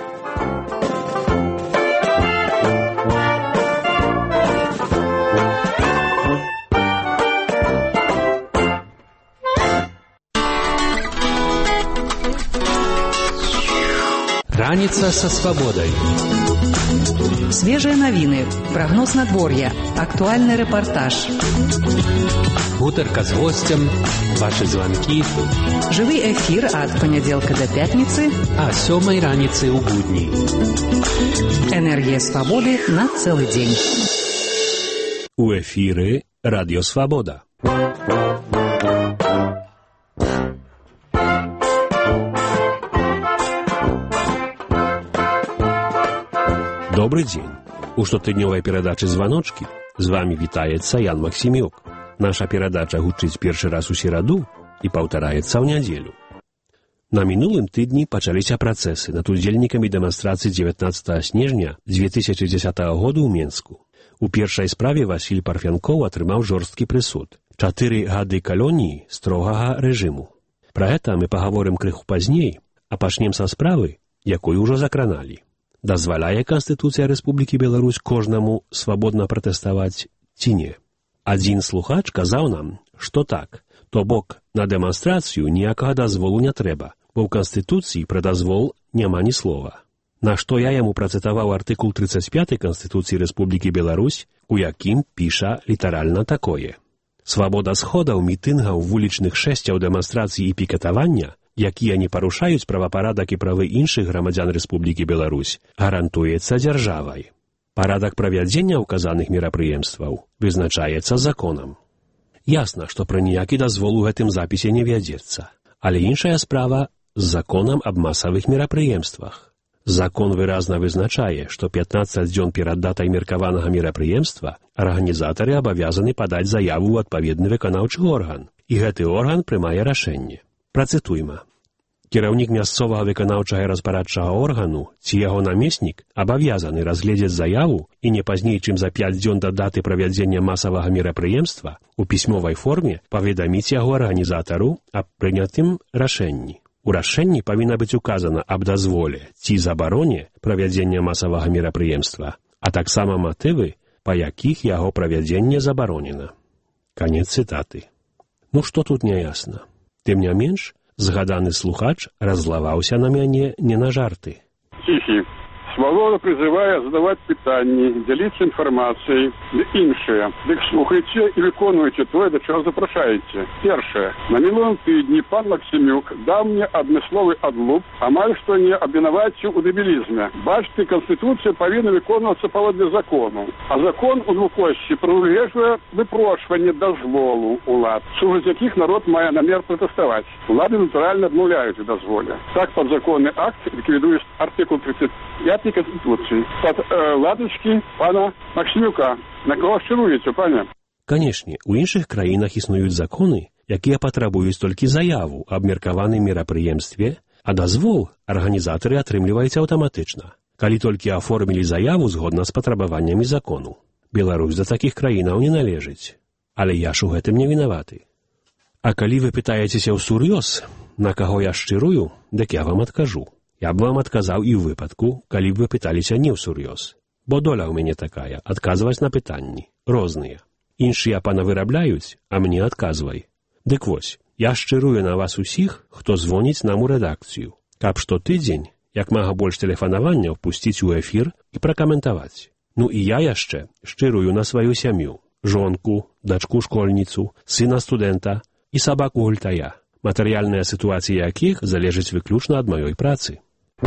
Раніца са свабодай. Свежие новины, прогноз надворья, актуальный репортаж. Гутарка з гостем, ваши звонки. Живый эфир от понеделка до пятницы. А 7 раніцы у будни. Энергия свободы на целый день. У эфиры Радио Свобода. Добрый день. У штотыднёвай перадачы «Званочкі» з вами вітаецца Ян Максімюк. Наша перадача гучыць першы раз у сераду і паўтараецца ў нядзелю. На мінулым тыдні пачаліся працэсы над удзельнікамі дэманстрацыі 19 снежня 2010 году ў Менску. У першай справе Васіль Парфянкоў атрымаў жорсткі прысуд. 4 гады калоніі строгага рэжыму. Пра гэта мы пагаворым крыху пазней, а пачнем са справы, якую ўжо закраналі. Дазваляе Канстытуцыя Рэспублікі Беларусь кожнаму свабодна пратэставаць ці не? Адзін слухач казаў нам, што так, то бок на дэманстрацыю ніякага дазволу не трэба, бо ў Канстытуцыі пра дазвол няма ні слова. На што я яму працытаваў артыкул 35 Канстытуцыі Рэспублікі Беларусь, у якім піша літаральна такое. Свабода сходаў, мітынгаў, вулічных шэсцяў, дэманстрацый і пікетавання, якія не парушаюць правапарадак і правы іншых грамадзян Рэспублікі Беларусь, гарантуецца дзяржавай. Парадак правядзення ўказаных мерапрыемстваў вызначаецца законам. Ясна, што пра ніякі дазвол у гэтым запісе не вядзецца, але іншая справа з законам аб масавых мерапрыемствах. Закон выразна вызначае, што 15 дзён перад датай меркаванага мерапрыемства арганізатары абавязаны падаць заяву ў адпаведны выканаўчы орган, і гэты орган прымае рашэнне. Працытуйма. Кіраўнік мясцовага выканаўчага і распарадчага органу ці яго намеснік абавязаны разгледзець заяву і не пазней, чым за 5 дзён да даты правядзення масавага мерапрыемства у пісьмовай форме паведаміць яго арганізатару аб прынятым рашэнні. У рашэнні павінна быць указана аб дазволе ці забароне правядзення масавага мерапрыемства, а таксама матывы, па якіх яго правядзенне забаронена. Канец цытаты. Ну што тут няясна? Тым не менш, згаданы слухач раззлаваўся на мяне не на жарты. Хі-хі, Свабода призывае задаваць пытанні, дзяліцца інфармацыяй ды іншае. Дык слухайце і выконвайце тое, да чаго запрашаеце. Першае. На мінулым тыдні пан Максімюк даў мне адмысловы адлуп, амаль што не абвінаваціў у дэбілізме. Бачце, Канстытуцыя павінна выконвацца паводле закону. А закон у двукосці прадугледжвае выпрошванне дазволу ўлад, супраць якіх народ мае намер пратэставаць. Улады натуральна адмаўляюць у дазволе. Так падзаконны акт ліквідуе артыкул 35 Конституцыі. Пад ладачкі пана Максімюка. На кого шчыруеце, пане? Канешне, у іншых краінах існуюць законы, якія патрабуюць толькі заяву аб меркаваным мерапрыемстве, а дазвол арганізатары атрымліваюць аўтаматычна, калі толькі аформілі заяву згодна з патрабаваннямі закону. Беларусь да такіх краінаў не належыць, але я ж у гэтым не вінаваты. А калі вы пытаецеся ўсур'ёз, на каго я шчырую, дык я вам адкажу. Я б вам адказаў і ў выпадку, калі б вы пыталіся не ўсур'ёз. Бо доля ў мяне такая, адказваць на пытанні, розныя. Іншыя панавырабляюць, а мне адказвай. Дык вось, я шчырую на вас усіх, хто звоніць нам у рэдакцыю, каб штотыдзень, як мага больш тэлефанаванняў, пусціць у эфір і пракаментаваць. Ну і я яшчэ шчырую на сваю сям'ю, жонку, дачку-школьніцу, сына студэнта і сабаку-гультая, матэрыяльная сітуацыя якіх залежыць выключна ад маёй працы.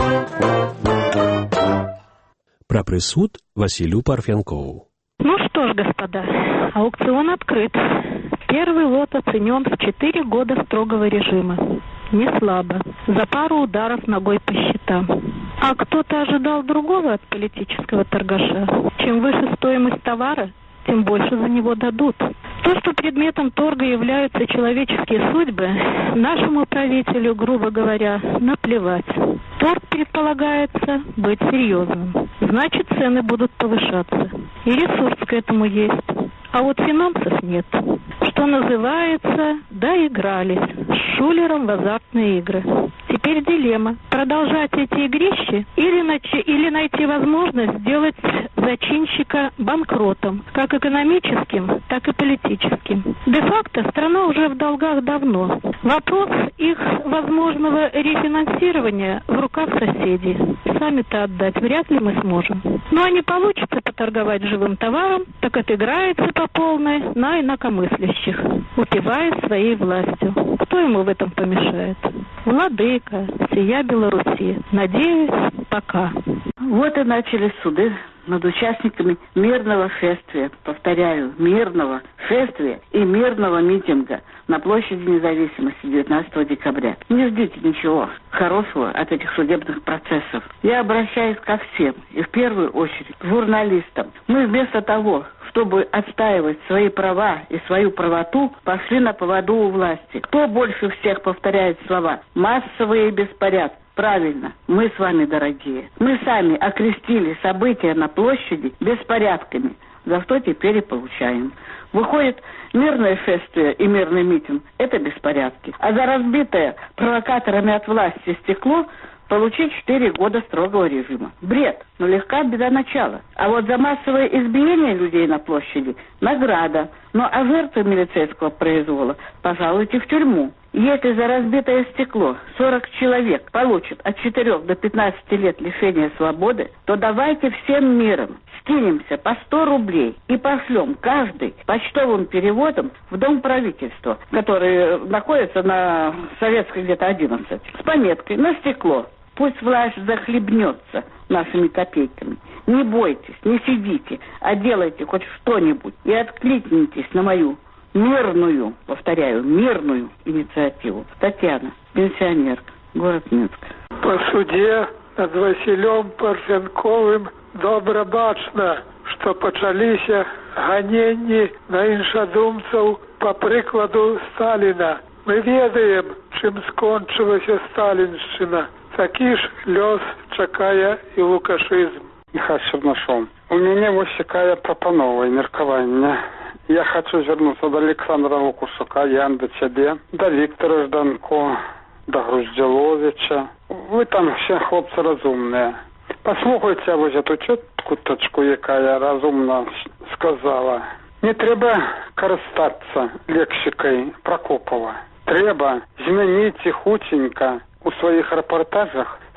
Про присуд Василию Парфенкову. Ну что ж, господа, аукцион открыт. Первый лот оценен в 4 года строгого режима. Не слабо. За пару ударов ногой по счетам. А кто-то ожидал другого от политического торгаша. Чем выше стоимость товара, тем больше за него дадут. То, что предметом торга являются человеческие судьбы, нашему правителю, грубо говоря, наплевать. Торг предполагается быть серьезным. Значит, цены будут повышаться. И ресурс к этому есть. А вот финансов нет. Что называется, доигрались с шулером в азартные игры. Теперь дилемма. Продолжать эти игрищи или найти возможность сделать зачинщика банкротом, как экономическим, так и политическим. Де-факто страна уже в долгах давно. Вопрос их возможного рефинансирования в руках соседей. Сами-то отдать вряд ли мы сможем. Но не получится поторговать живым товаром, так отыграется по полной на инакомыслящих, упиваясь своей властью. Кто ему в этом помешает? Владыка, сия Белоруссия. Надеюсь, пока. Вот и начались суды над участниками мирного шествия, повторяю, мирного шествия и мирного митинга на площади Независимости 19 декабря. Не ждите ничего хорошего от этих судебных процессов. Я обращаюсь ко всем, и в первую очередь к журналистам. Мы вместо того, чтобы отстаивать свои права и свою правоту, пошли на поводу у власти. Кто больше всех повторяет слова «массовые беспорядки»? Правильно, мы с вами, дорогие. Мы сами окрестили события на площади беспорядками, за что теперь и получаем. Выходит, мирное шествие и мирный митинг – это беспорядки. А за разбитое провокаторами от власти стекло получить 4 года строгого режима. Бред, но легка беда начала. А вот за массовое избиение людей на площади – награда. Ну а жертвы милицейского произвола пожалуйте в тюрьму. Если за разбитое стекло 40 человек получат от 4 до 15 лет лишения свободы, то давайте всем миром скинемся по 100 рублей и пошлем каждый почтовым переводом в Дом правительства, который находится на Советской где-то 11, с пометкой «На стекло». Пусть власть захлебнется нашими копейками. Не бойтесь, не сидите, а делайте хоть что-нибудь и откликнитесь на мою мирную, повторяю, мирную инициативу. Татьяна, пенсионерка, город Минск. По суде над Василем Парфенковым добра бачна, што пачаліся ганенні на іншадумцаў па прыкладу Сталіна. Мы ведаем, чым скончылася сталіншчына. Такі ж лёс чакае і лукашызм. Михаил Чернышов. У меня вот такая пропанова и меркование. Я хочу звернуться до Александра Лукушука, Ян, до тебе, до Виктора Жданко, до Груздзяловича. Вы там все хлопцы разумные. Послухайте вот эту чутку, якая разумно сказала. Не треба користатися лексикой Прокопова. Треба змінити хутенько у своїх репортажах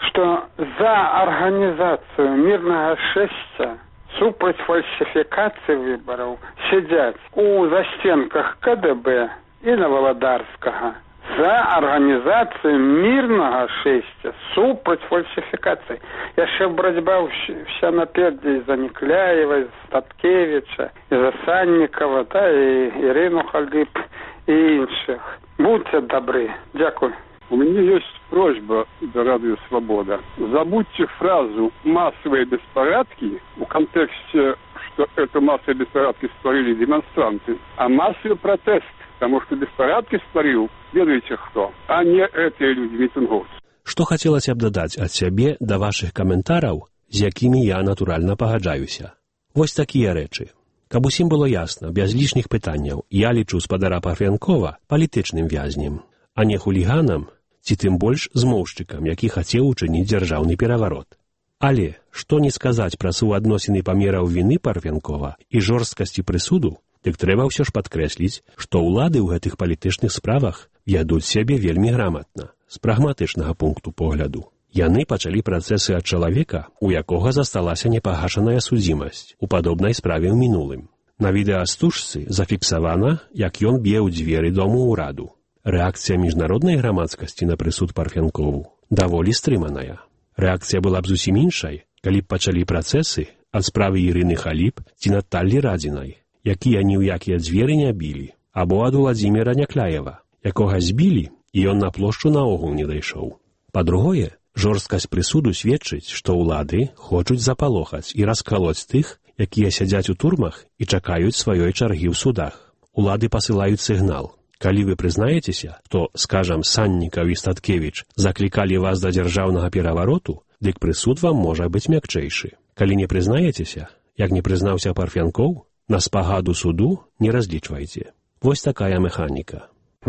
что за организацию мирного шествия супраць фальсификации выборов сидят у застенках КДБ и Нововодарского. За организацию мирного шествия супраць фальсификации. Яшчэ борьба вся напереди из-за Никляева, из Статкевича, из-за Санникова, да, и Ирину Халип, и інших. Будьте добры. Дякую. У меня есть просьба до Радио Свобода. Забудьте фразу «массовые беспорядки» в контексте, что это массовые беспорядки створили демонстранты, а массовый протест, потому что беспорядки створил, ведаете кто, а не эти люди, митинговцы. Што хацелася б дадаць ад сябе да вашых каментараў, з якімі я, натуральна, пагаджаюся. Вось такія рэчы. Каб усім было ясна, без лішніх пытанняў, я лічу спадара Парфянкова палітычным вязнем, а не хуліганам, ці тым больш змоўшчыкам, які хацеў учыніць дзяржаўны пераварот. Але, што не сказаць пра суадносіны памераў віны Парфянкова і жорсткасці прысуду, дык трэба ўсё ж падкрэсліць, што ўлады ў гэтых палітычных справах вядуць сябе вельмі граматна, з прагматычнага пункту погляду. Яны пачалі працэсы ад чалавека, у якога засталася непагашаная судзімасць у падобнай справе ў мінулым. На відэастужцы зафіксавана, як ён б'е ў дзверы дому ўраду. Рэакцыя міжнароднай грамадскасці на прысуд Парфянкову даволі стрыманая. Рэакцыя была б зусім іншай, калі б пачалі працэсы ад справы Ірыны Халіп ці Наталлі Радзінай, якія ні ў якія дзверы не білі, або ад Уладзіміра Някляева, якога збілі, і ён на плошчу наогул не дайшоў. Па-другое, жорсткасць прысуду сведчыць, што ўлады хочуць запалохаць і раскалоць тых, якія сядзяць у турмах і чакаюць сваёй чаргі ў судах. Улады пасылаюць сігнал. Калі вы прызнаецеся, то, скажам, Саннікаў і Статкевіч заклікалі вас да дзяржаўнага перавароту, дык прысуд вам можа быць мякчэйшы. Калі не прызнаецеся, як не прызнаўся Парфянкоў, на спагаду суду не разлічвайце. Вось такая механіка.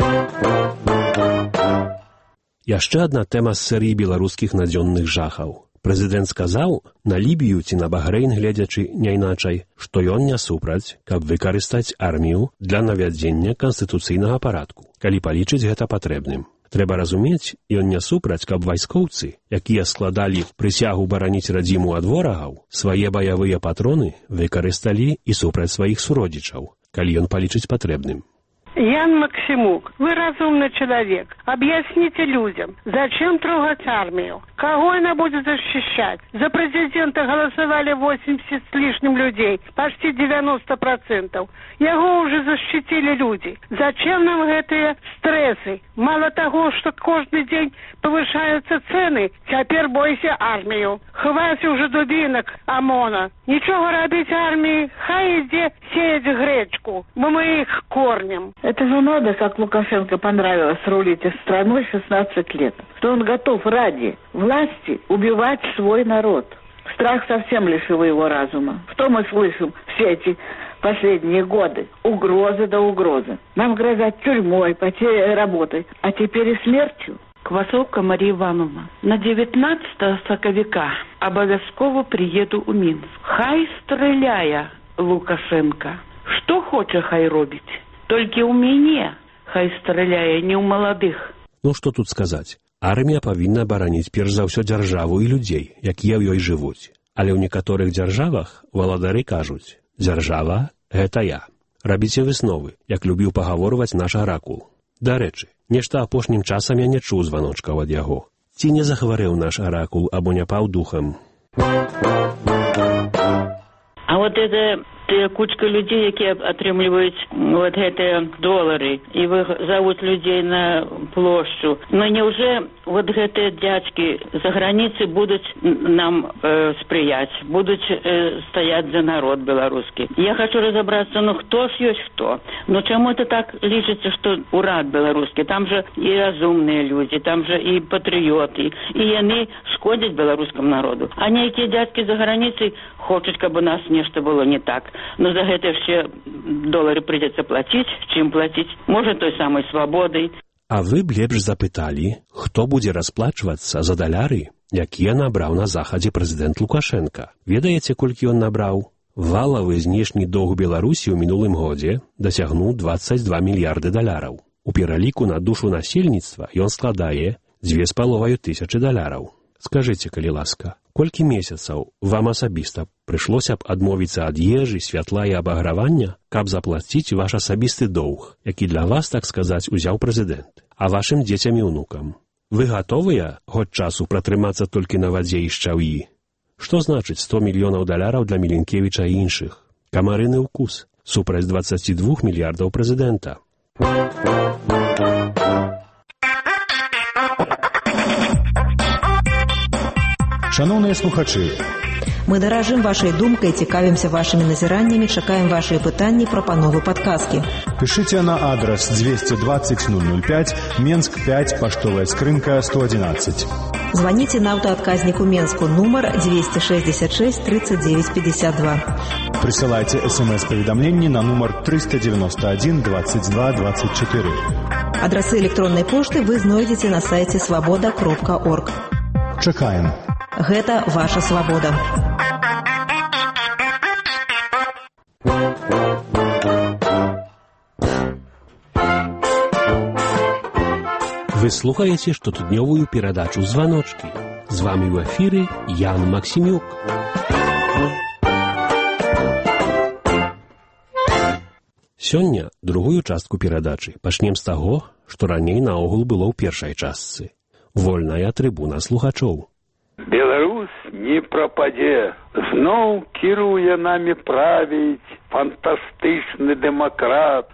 Яшчэ адна тэма з серыі беларускіх надзённых жахаў. Прэзідэнт сказаў, на Лібію ці на Бахрэйн гледзячы не іначай, што ён не супраць, каб выкарыстаць армію для навядзення канстытуцыйнага парадку, калі палічыць гэта патрэбным. Трэба разумець, ён не супраць, каб вайскоўцы, якія складалі прысягу бараніць радзіму ад ворагаў, свае баявыя патроны выкарысталі і супраць сваіх суродзічаў, калі ён палічыць патрэбным. Ян Максимук, вы разумный человек. Объясните людям, зачем трогать армию? Кого она будет защищать? За президента голосовали 80 с лишним людей, почти 90%. Его уже защитили люди. Зачем нам эти стрессы? Мало того, что каждый день повышаются цены, теперь бойся армию. Хватит уже дубинок ОМОНа. Ничего робить армии, хай иди сеять гречку, мы их кормим. Это же надо, как Лукашенко понравилось рулить страной 16 лет. Что он готов ради власти убивать свой народ. Страх совсем лишил его разума. Что мы слышим все эти последние годы? Угрозы да угрозы. Нам грозят тюрьмой, потерей работы, а теперь и смертью. Квасовка Мария Ивановна. На 19 сакавіка обовязково приеду у Минск. Хай стреляя Лукашенко. Что хоче хай робить. Толькі ў мяне, хай страляе, не ў маладых. Ну, што тут сказаць? Армія павінна бараніць перш за ўсё дзяржаву і людзей, якія ў ёй жывуць. Але ў некаторых дзяржавах валадары кажуць, дзяржава – гэта я. Рабіце высновы, як любіў пагаворваць наш аракул. Дарэчы, нешта апошнім часам я не чуў званочкаў ад яго. Ці не захварэў наш аракул, або не паў духам? А вот это кучка людей, якія атрымліваюць вот гэтыя долары, і вы завуць людзей на плошчу. Но неужели вот гэтыя дядькі за граніцай будуць нам спрыяць, будуць стаяць за народ беларускі? Я хочу разобраться, ну хто ж ёсць хто? Ну чаму это так лічыцца, што урад беларускі? Там же і разумныя людзі, там же і патрыёты, і яны шкодзяць беларускаму народу. А нейкія дядькі за граніцай хочуць, каб у нас нешта было не так. Но за гэта все долары придется платить, чым платить, может той самой свободой. А вы б лепш запыталі, хто будзе расплачвацца за даляры, якія набраў на захадзе прэзідэнт Лукашенко. Ведаеце, колькі ён набраў? Валавы знешні доўг Беларусі ў мінулым годзе дасягнуў 22 мільярды даляраў. У пераліку на душу насельніцтва ён складае 2500 даляраў. Скажыце, калі ласка, колькі месяцаў вам асабіста прыйшлося б адмовіцца ад ежы, святла і абагравання, каб заплаціць ваш асабісты доўг, які для вас, так сказаць, узяў прэзідэнт, а вашым дзецям і ўнукам? Вы гатовыя год часу пратрымацца толькі на вадзе і шчаўі? Што значыць 100 мільёнаў даляраў для Міленкевіча і іншых? Камарыны ўкус супраць 22 мільярдаў прэзідэнта. Шановныя слухачы, мы даражым вашай думкай, цікавімся вашымі назіраннямі, чакаем вашыя пытанні, прапановы, падказкі. Пішыце на адрас 220 005, Менск 5, паштовая скрынка 111. Званіце на аўтаадказніку Менску, нумар 266 39 52. Прысылайце СМС-паведамленні на нумар 391 22 24. Адрасы электроннай пошты вы знойдзеце на сайце свабода.орг. Чакаем. Гэта ваша свабода. Вы слухаеце штотыднёвую перадачу «Званочкі». З вамі ў эфіры Ян Максімюк. Сёння другую частку перадачы пачнем з таго, што раней наогул было ў першай частцы. Вольная трыбуна слухачоў. Беларусь не прападзе, зноў кіруе намі правіць фантастычны дэмакрат.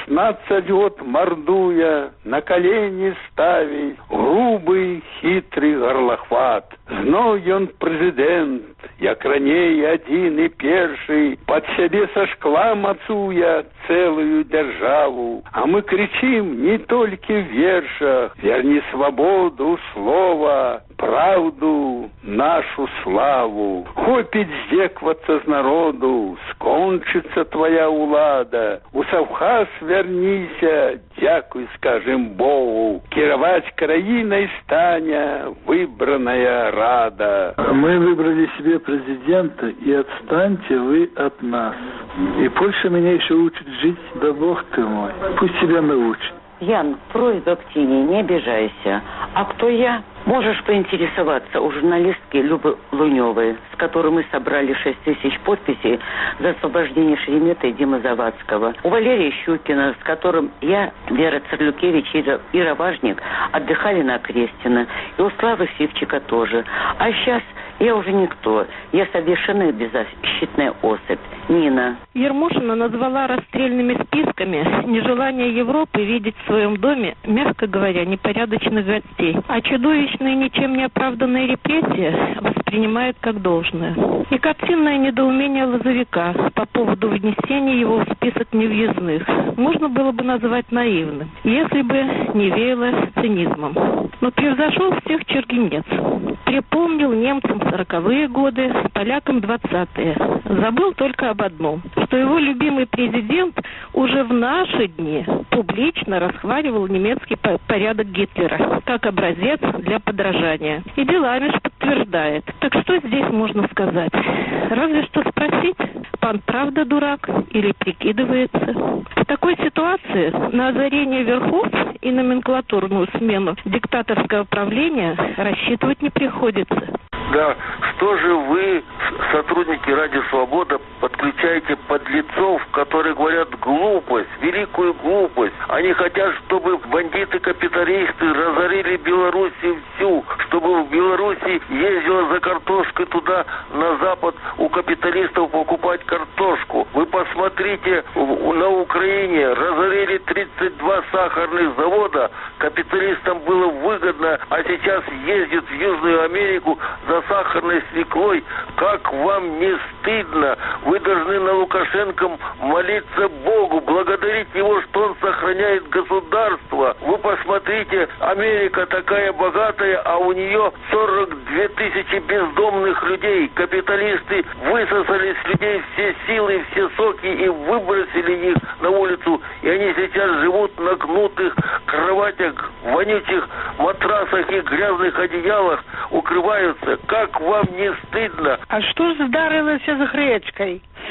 16 год мардуе, на калені ставіць грубы, хітры гарлахват. Зноў ён прэзідэнт, як раней адзін і першы, пад сябе са шкла мацуе цэлую дзяржаву. А мы крычым не толькі в вершах: верні свабоду слова, правду, нашу славу. Хопіць здзеквацца з народу, скончыцца твоя улада. У Саўхаз вярніся, дзякуй скажем Богу. Кіраваць краінай стане выбраная рада. Мы выбрали себе президента, и отстаньте вы от нас. И Польша меня еще учит жить, да Бог ты мой. Пусть тебя научит. Ян, просьба к Тине, не обижайся. А кто я? Можешь поинтересоваться у журналистки Любы Луневой, с которой мы собрали 6000 подписей за освобождение Шеремета и Димы Завадского. У Валерия Щукина, с которым я, Вера Царлюкевич и Ира Важник отдыхали на Крестина. И у Славы Сивчика тоже. А сейчас я уже никто. Я совершенно беззащитная особь. Нина. Ермошина назвала расстрельными списками нежелание Европы видеть в своем доме, мягко говоря, непорядочных гостей. А чудовищные, ничем не оправданные репрессии воспринимает как должное. И картинное недоумение Лозовика по поводу внесения его в список невъездных можно было бы назвать наивным, если бы не веяло цинизмом. Но превзошел всех Чергинец. Припомнил немцам 40-е годы, полякам 20-е. Забыл только об одном, что его любимый президент уже в наши дни публично расхваливал немецкий порядок Гитлера как образец для подражания. И делами ж подтверждает. Так что здесь можно сказать? Разве что спросить, пан правда дурак или прикидывается? В такой ситуации на озарение верхов и номенклатурную смену диктаторского правления рассчитывать не приходится. Да, что же вы, сотрудники Радио Свобода, подключаете подлецов, которые говорят глупость, великую глупость. Они хотят, чтобы бандиты-капиталисты разорили Белоруссию всю, чтобы в Беларуси ездила за картошкой туда, на запад, у капиталистов покупать картошку. Вы посмотрите, на Украине разорили 32 сахарных завода, капиталистам было выгодно, а сейчас ездят в Южную Америку за сахарной свеклой. Как вам не стыдно? Вы должны на Лукашенко молиться Богу, благодарить его, что он сохраняет государство. Вы посмотрите, Америка такая богатая, а у нее 42 тысячи бездомных людей. Капиталисты высосали с людей все силы, все соки и выбросили их на улицу. И они сейчас живут на гнутых кроватях, вонючих матрасах и грязных одеялах, укрываются. Как вам не стыдно? А что ж здарилося з гречкою?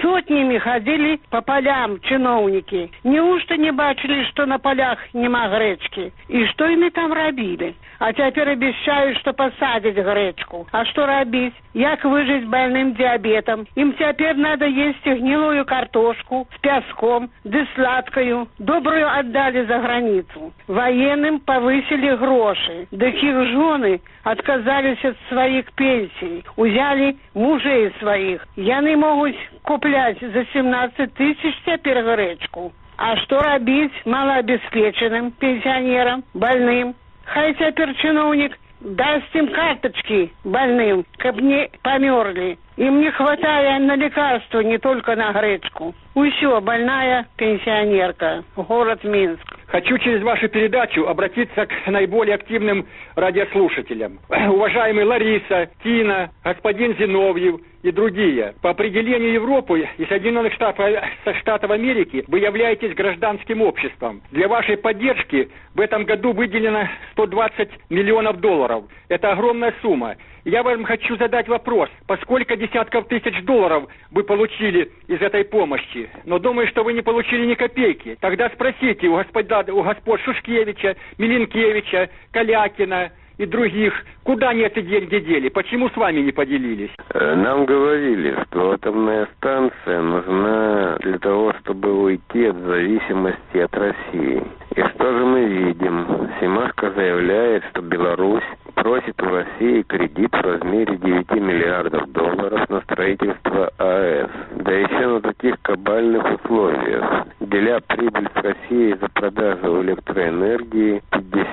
Сотнями ходили по полям чиновники. Неужто не бачили, что на полях нема гречки? И что они там робили? А теперь обещают, что посадить гречку. А что робить? Як выжить больным диабетом? Им теперь надо есть гнилую картошку с песком, да сладкую. Добрую отдали за границу. Военным повысили гроши. Да их жены отказались от своих пенсий. Взяли мужей своих. Яны могут куплять за 17 тысяч теперь гречку. А что робить малообеспеченным пенсионерам, больным? Хай теперь чиновник даст им карточки больным, как не померли. Им не хватает на лекарства, не только на гречку. Усё, больная пенсионерка, город Минск. Хочу через вашу передачу обратиться к наиболее активным радиослушателям. Уважаемые Лариса, Тина, господин Зиновьев и другие. По определению Европы и Соединенных Штатов Америки вы являетесь гражданским обществом. Для вашей поддержки в этом году выделено $120 миллионов. Это огромная сумма. Я вам хочу задать вопрос. По сколько десятков тысяч долларов вы получили из этой помощи? Но думаю, что вы не получили ни копейки. Тогда спросите у господ Шушкевича, Миленкевича, Калякина и других, куда они эти деньги дели? Почему с вами не поделились? Нам говорили, что атомная станция нужна для того, чтобы уйти от зависимости от России. И что же мы видим? Семашко заявляет, что Беларусь просит у России кредит в размере $9 миллиардов на строительство АЭС. Да еще на таких кабальных условиях, деля прибыль с Россией за продажу электроэнергии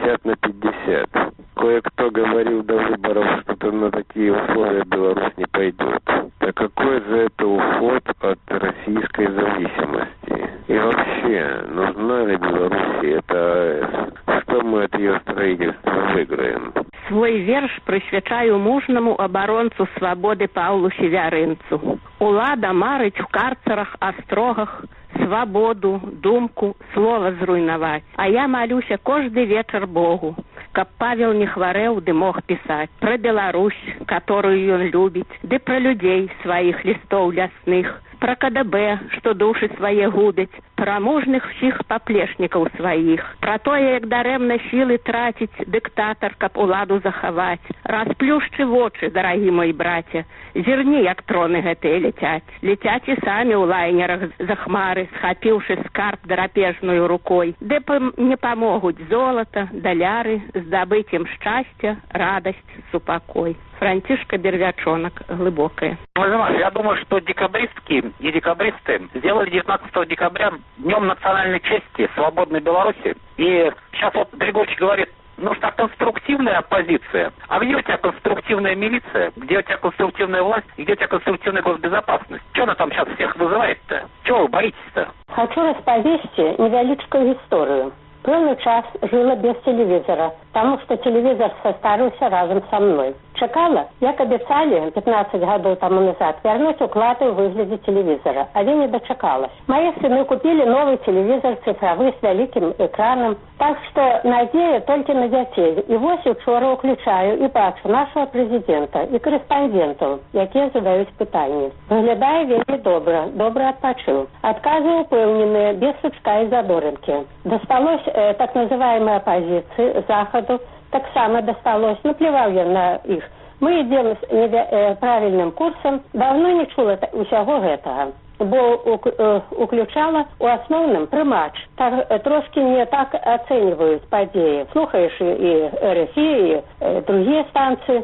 50/50. Кое-кто говорил до выборов, что на такие условия Беларусь не пойдет. Так какой же это уход от российской зависимости? И вообще, нужна ли Беларуси эта АЭС? Что мы от ее строительства выиграем? Свой верш присвячаю мужному оборонцу свободы Павлу Севярынцу. Улада марить в карцерах, острогах, свободу, думку, слово зруйнаваць. А я молюся кожды вечер Богу, каб Павел не хварэў ды мог писать про Беларусь, которую он любит, ды про людей своих листов лясных, про КДБ, что души свои губят, про мужных всех поплешников своих, про то, як даремно силы тратить диктатор, каб уладу заховать. Расплюшчы вочы, дорогі мой братья, зерни, як троны гэтые летять. Летять и сами у лайнерах за хмары, схапивши скарб драпежную рукой. Да не помогут золото, доляры, сдобыть им счастье, радость, супокой. Франтишка Бервячонок, глубокое. Я думаю, что декабристки и декабристы сделали 19 декабря Днем национальной чести свободной Беларуси. И сейчас вот Григорьевич говорит, нужна конструктивная оппозиция. А где у тебя конструктивная милиция? Где у тебя конструктивная власть? И где у тебя конструктивная госбезопасность? Что она там сейчас всех вызывает-то? Чего вы боитесь-то? Хочу распавесці невялічкую историю. Пэўны час жила без телевизора, потому что телевизор состарился разом со мной. Чакала, як обещали 15 годов тому назад, вернуть уклад в выгляде телевизора, але не дочакалась. Мои сыны купили новый телевизор цифровой с великим экраном, так что надея только на детей. И вот учора включаю и бачу нашего президента и корреспондентов, якія задают питания. Выглядае вельмі добра отпочил. Отказы упэўненыя, без сучка и задоринки. Досталось так называемой оппозиции, Заходу, так само досталось, наплевал я на их. Мы идем правильным курсом, давно не чула усяго гэтага. Бо уключала у основном прымач. Так, трошки не так оценивают подеи. Слухаешь и РФИ, и другие станции.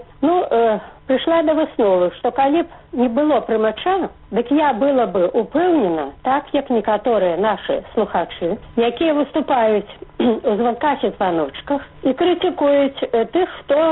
Пришла до высновы, что калі б не было прымача, дык я была бы упэўнена, так як некаторыя наши слухачы, якія выступаюць у звонках и звоночках и критикуют тых,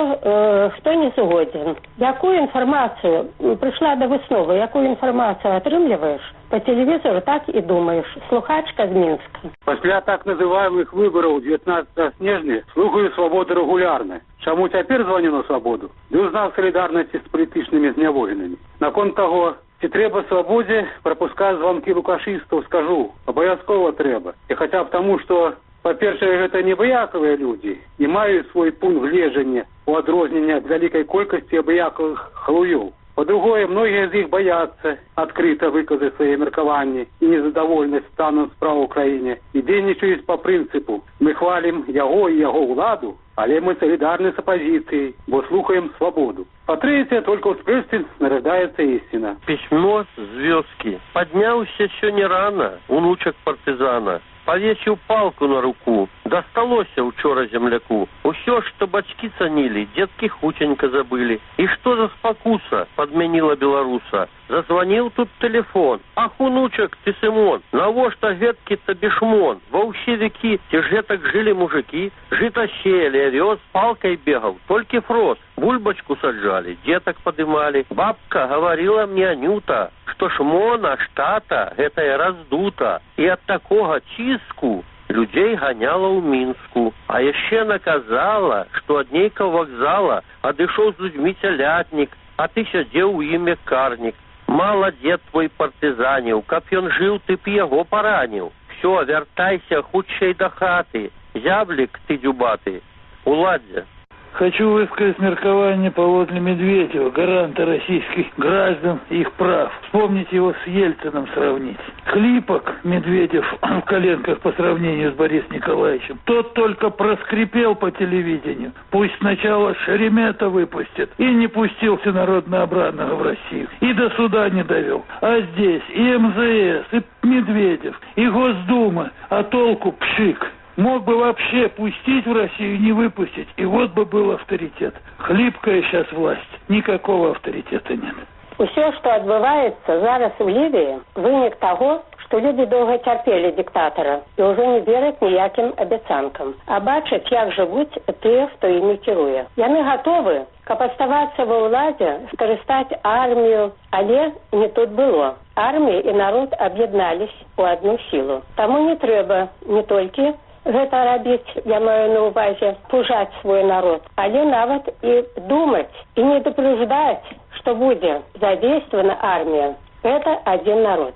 хто не згоден. Якую информацию, пришла до высновы, якую информацию отрымліваешь по телевизору, так и думаешь. Слухачка з Минска. После так называемых выборов 19 снежня слухаю «Свободу» регулярно. Чаму цяпер звоню на «Свободу»? Ды знак солидарности с политичными зняволеными. Наконт того, ці трэба «Свободе» пропускать звонки лукашистов, скажу, обовязково трэба. И хотя бы потому, что, по-першае, гэта неабыякавыя люди и маюць свой пункт гледжання у адрознення ад вялікай колькасці абыякавых халуёў. По-другое, многие из них боятся открыто выказать свои меркования и незадовольность станом справа в Украине. И дзейнічаюць по принципу: мы хвалим яго и яго уладу, але мы солидарны с оппозицией, бо слухаем свободу. По-третье, только в спресте нарождается истина. Письмо с вёски. Поднялся сёння рано, унучак партизана. Повесил палку на руку, досталося учора земляку. Усё, что бацькі цанили, детки хутенько забыли. И что за спокуса подменила белоруса? Зазвонил тут телефон. Ах, унучак, ты Сымон, навошта гэткі-то бешмон? Во ўсе веки те ж гэтак жили мужики. Жито сеяли, овес, палкой бегал, только фрост. Бульбочку саджали, деток подымали. Бабка говорила мне, Анюта, что шмона, штата, гэта и раздута. И от такого циску людей гоняла у Минску. А еще наказала, что от нейкого вокзала одышоў с людьми телятник, а ты сядзеў у ім карник. Мало дед твой партизанил, каб ён жил, ты б его поранил. Все, вертайся хутчэй до хаты. Зяблик ты дюбаты. Уладзя. Хочу высказать меркование по поводу Медведева, гаранта российских граждан и их прав. Вспомнить его с Ельциным сравнить. Хлипок Медведев в коленках по сравнению с Борисом Николаевичем. Тот только проскрипел по телевидению. Пусть сначала Шеремета выпустит. И не пустил всенародно-обранного в Россию. И до суда не довел. А здесь и МЗС, и Медведев, и Госдума. А толку пшик. Мог бы вообще пустить в Россию, не выпустить, и вот бы был авторитет. Хлипкая сейчас власть, никакого авторитета нет. Усё, што адбываецца зараз у Лівіі, вынік таго, што людзі доўга цярпелі дыктатара і ўжо не вераць ніякім абяцанкам, а бачаць, як жывуць тыя, хто імі кіруе. Яны гатовы, каб аставацца ва ўладзе, скарыстаць армію, але не тут было. Армія і народ аб'яднались у адну сілу. Таму не трэба не толькі гэта рабіць, я маю на увазе, пужаць свой народ, але нават і думаць, і не дапруждаць, што будзе задействована армія. Гэта адзін народ.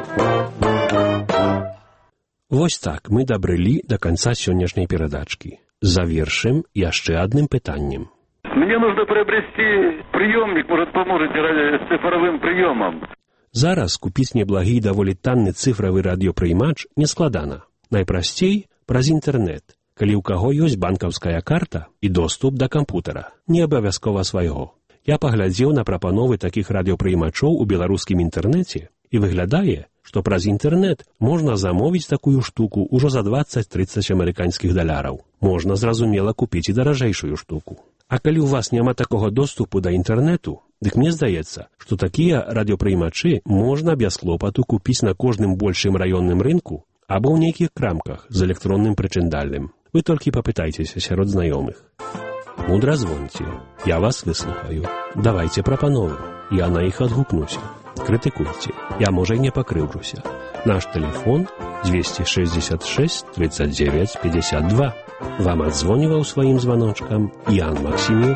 Вось так мы дабрылі да канца сённяшняй перадачкі. Завершым яшчэ адным пытаннем. Мне нужно приобрести приемник, может, поможете с цифровым приемом. Зараз купіць неблагі і даволі танны цифравы радыёпрыймач нескладана. Найпрасцей праз інтэрнэт, калі ў каго ёсць банкаўская карта і доступ да кампутара, не абавязкова свайго. Я паглядзеў на прапановы такіх радыёпрыймачоў у беларускім інтэрнэце і выглядае, што праз інтэрнэт можна замовіць такую штуку ўжо за 20-30 амерыканскіх даляраў. Можна, зразумела, купіць і даражэйшую штуку. А калі ў вас няма такога доступу да інтэрнэту, дык мне здаецца, што такія радыёпрыймачы можна без клопату купіць на кожным большым раённым рынку або ў нейкіх крамках з электронным прычындальным. Вы толькі папытайцеся сярод знаёмых. Мудра звоньце. Я вас выслухаю. Давайце прапановы. Я на іх адгукнуся. Крытыкуйце. Я, можа, і не пакрыўджуся. Наш тэлефон 266 39 52. Вам адзвоніваў сваім званочкам Ян Максімюк.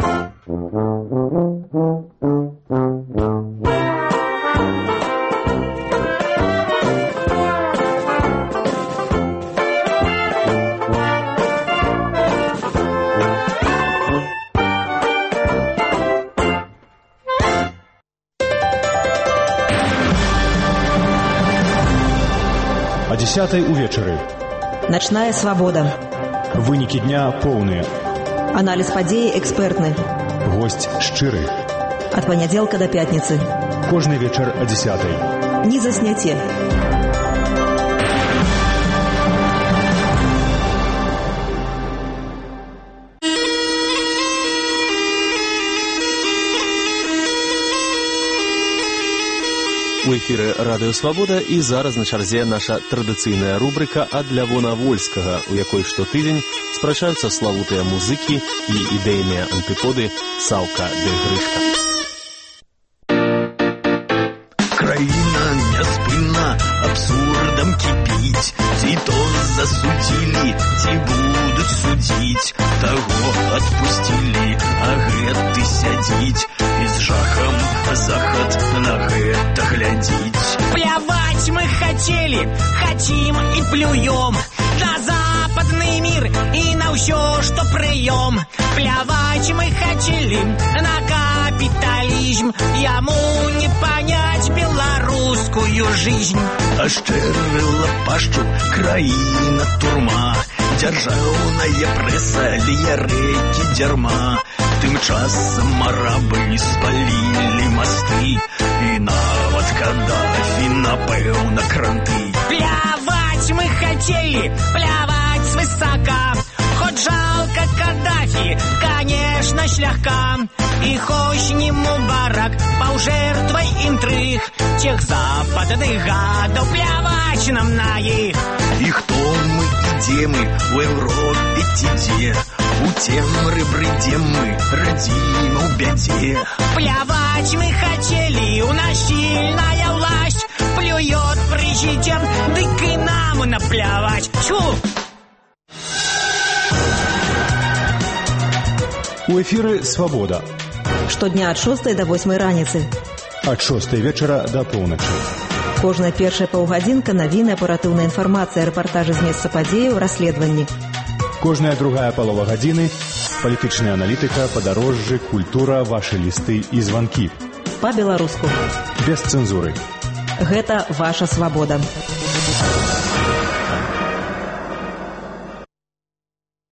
О 10:00 увечары. Ночная свобода. Вынікі дня поўныя. Аналіз падзеі экспертны. Госць шчыры. Ад панядзелка да пятніцы. Кожны вечар о 10:00. Не засняце. У эфіры Радыё Свабода і зараз на чарзе наша традыцыйная рубрыка ад Лявона Вольскага, у якой штотыдзень спрачаюцца славутыя музыкі і ідэйныя антыподы Саўка ды Грышка. Краіна няспынна абсурдам кіпіць, ці то засудзілі, ці будуць судзіць, таго адпусцілі, а гэты сядзіць, і з жахам захад на гэта глядзіць. Пляваць мы хотели, хотим и плюем на западный мир и на ўсё, что прыём. Плевать мы хотели на капитализм, ему не понять белорусскую жизнь. Ашчэрыла пашчу краіна турма, дзяржаўная прэса лие рэкі дзярма. Тым часам арабы спалілі масты, і нават Каддафі напэўна кранты. Плевать мы хотели, плевать свысока, хоть жалко Каддафи, конечно, слегка. И хоть не Мубарак пал жертвой интриг тех западных гадов, плевать нам на их. И кто мы, где мы, в Европе где? У темры брыдем мы, родину в беде. Плевать мы хотели, у нас сильная власть, плюет президент, дык и нам наплевать. Тьфу! У эфіры «Свабода». Штодня ад 6 до 8 раніцы. Ад 6 вечара до поўначы. Кожная першая паўгадзінка навіны, аператыўная інфармацыя, рэпартажы з месца падзеяў, расследаванні. Кожная другая палова гадзіны – палітычная аналітыка, падарожжы, культура, вашы лісты і званкі. Па-беларуску. Без цэнзуры. Гэта ваша свабода.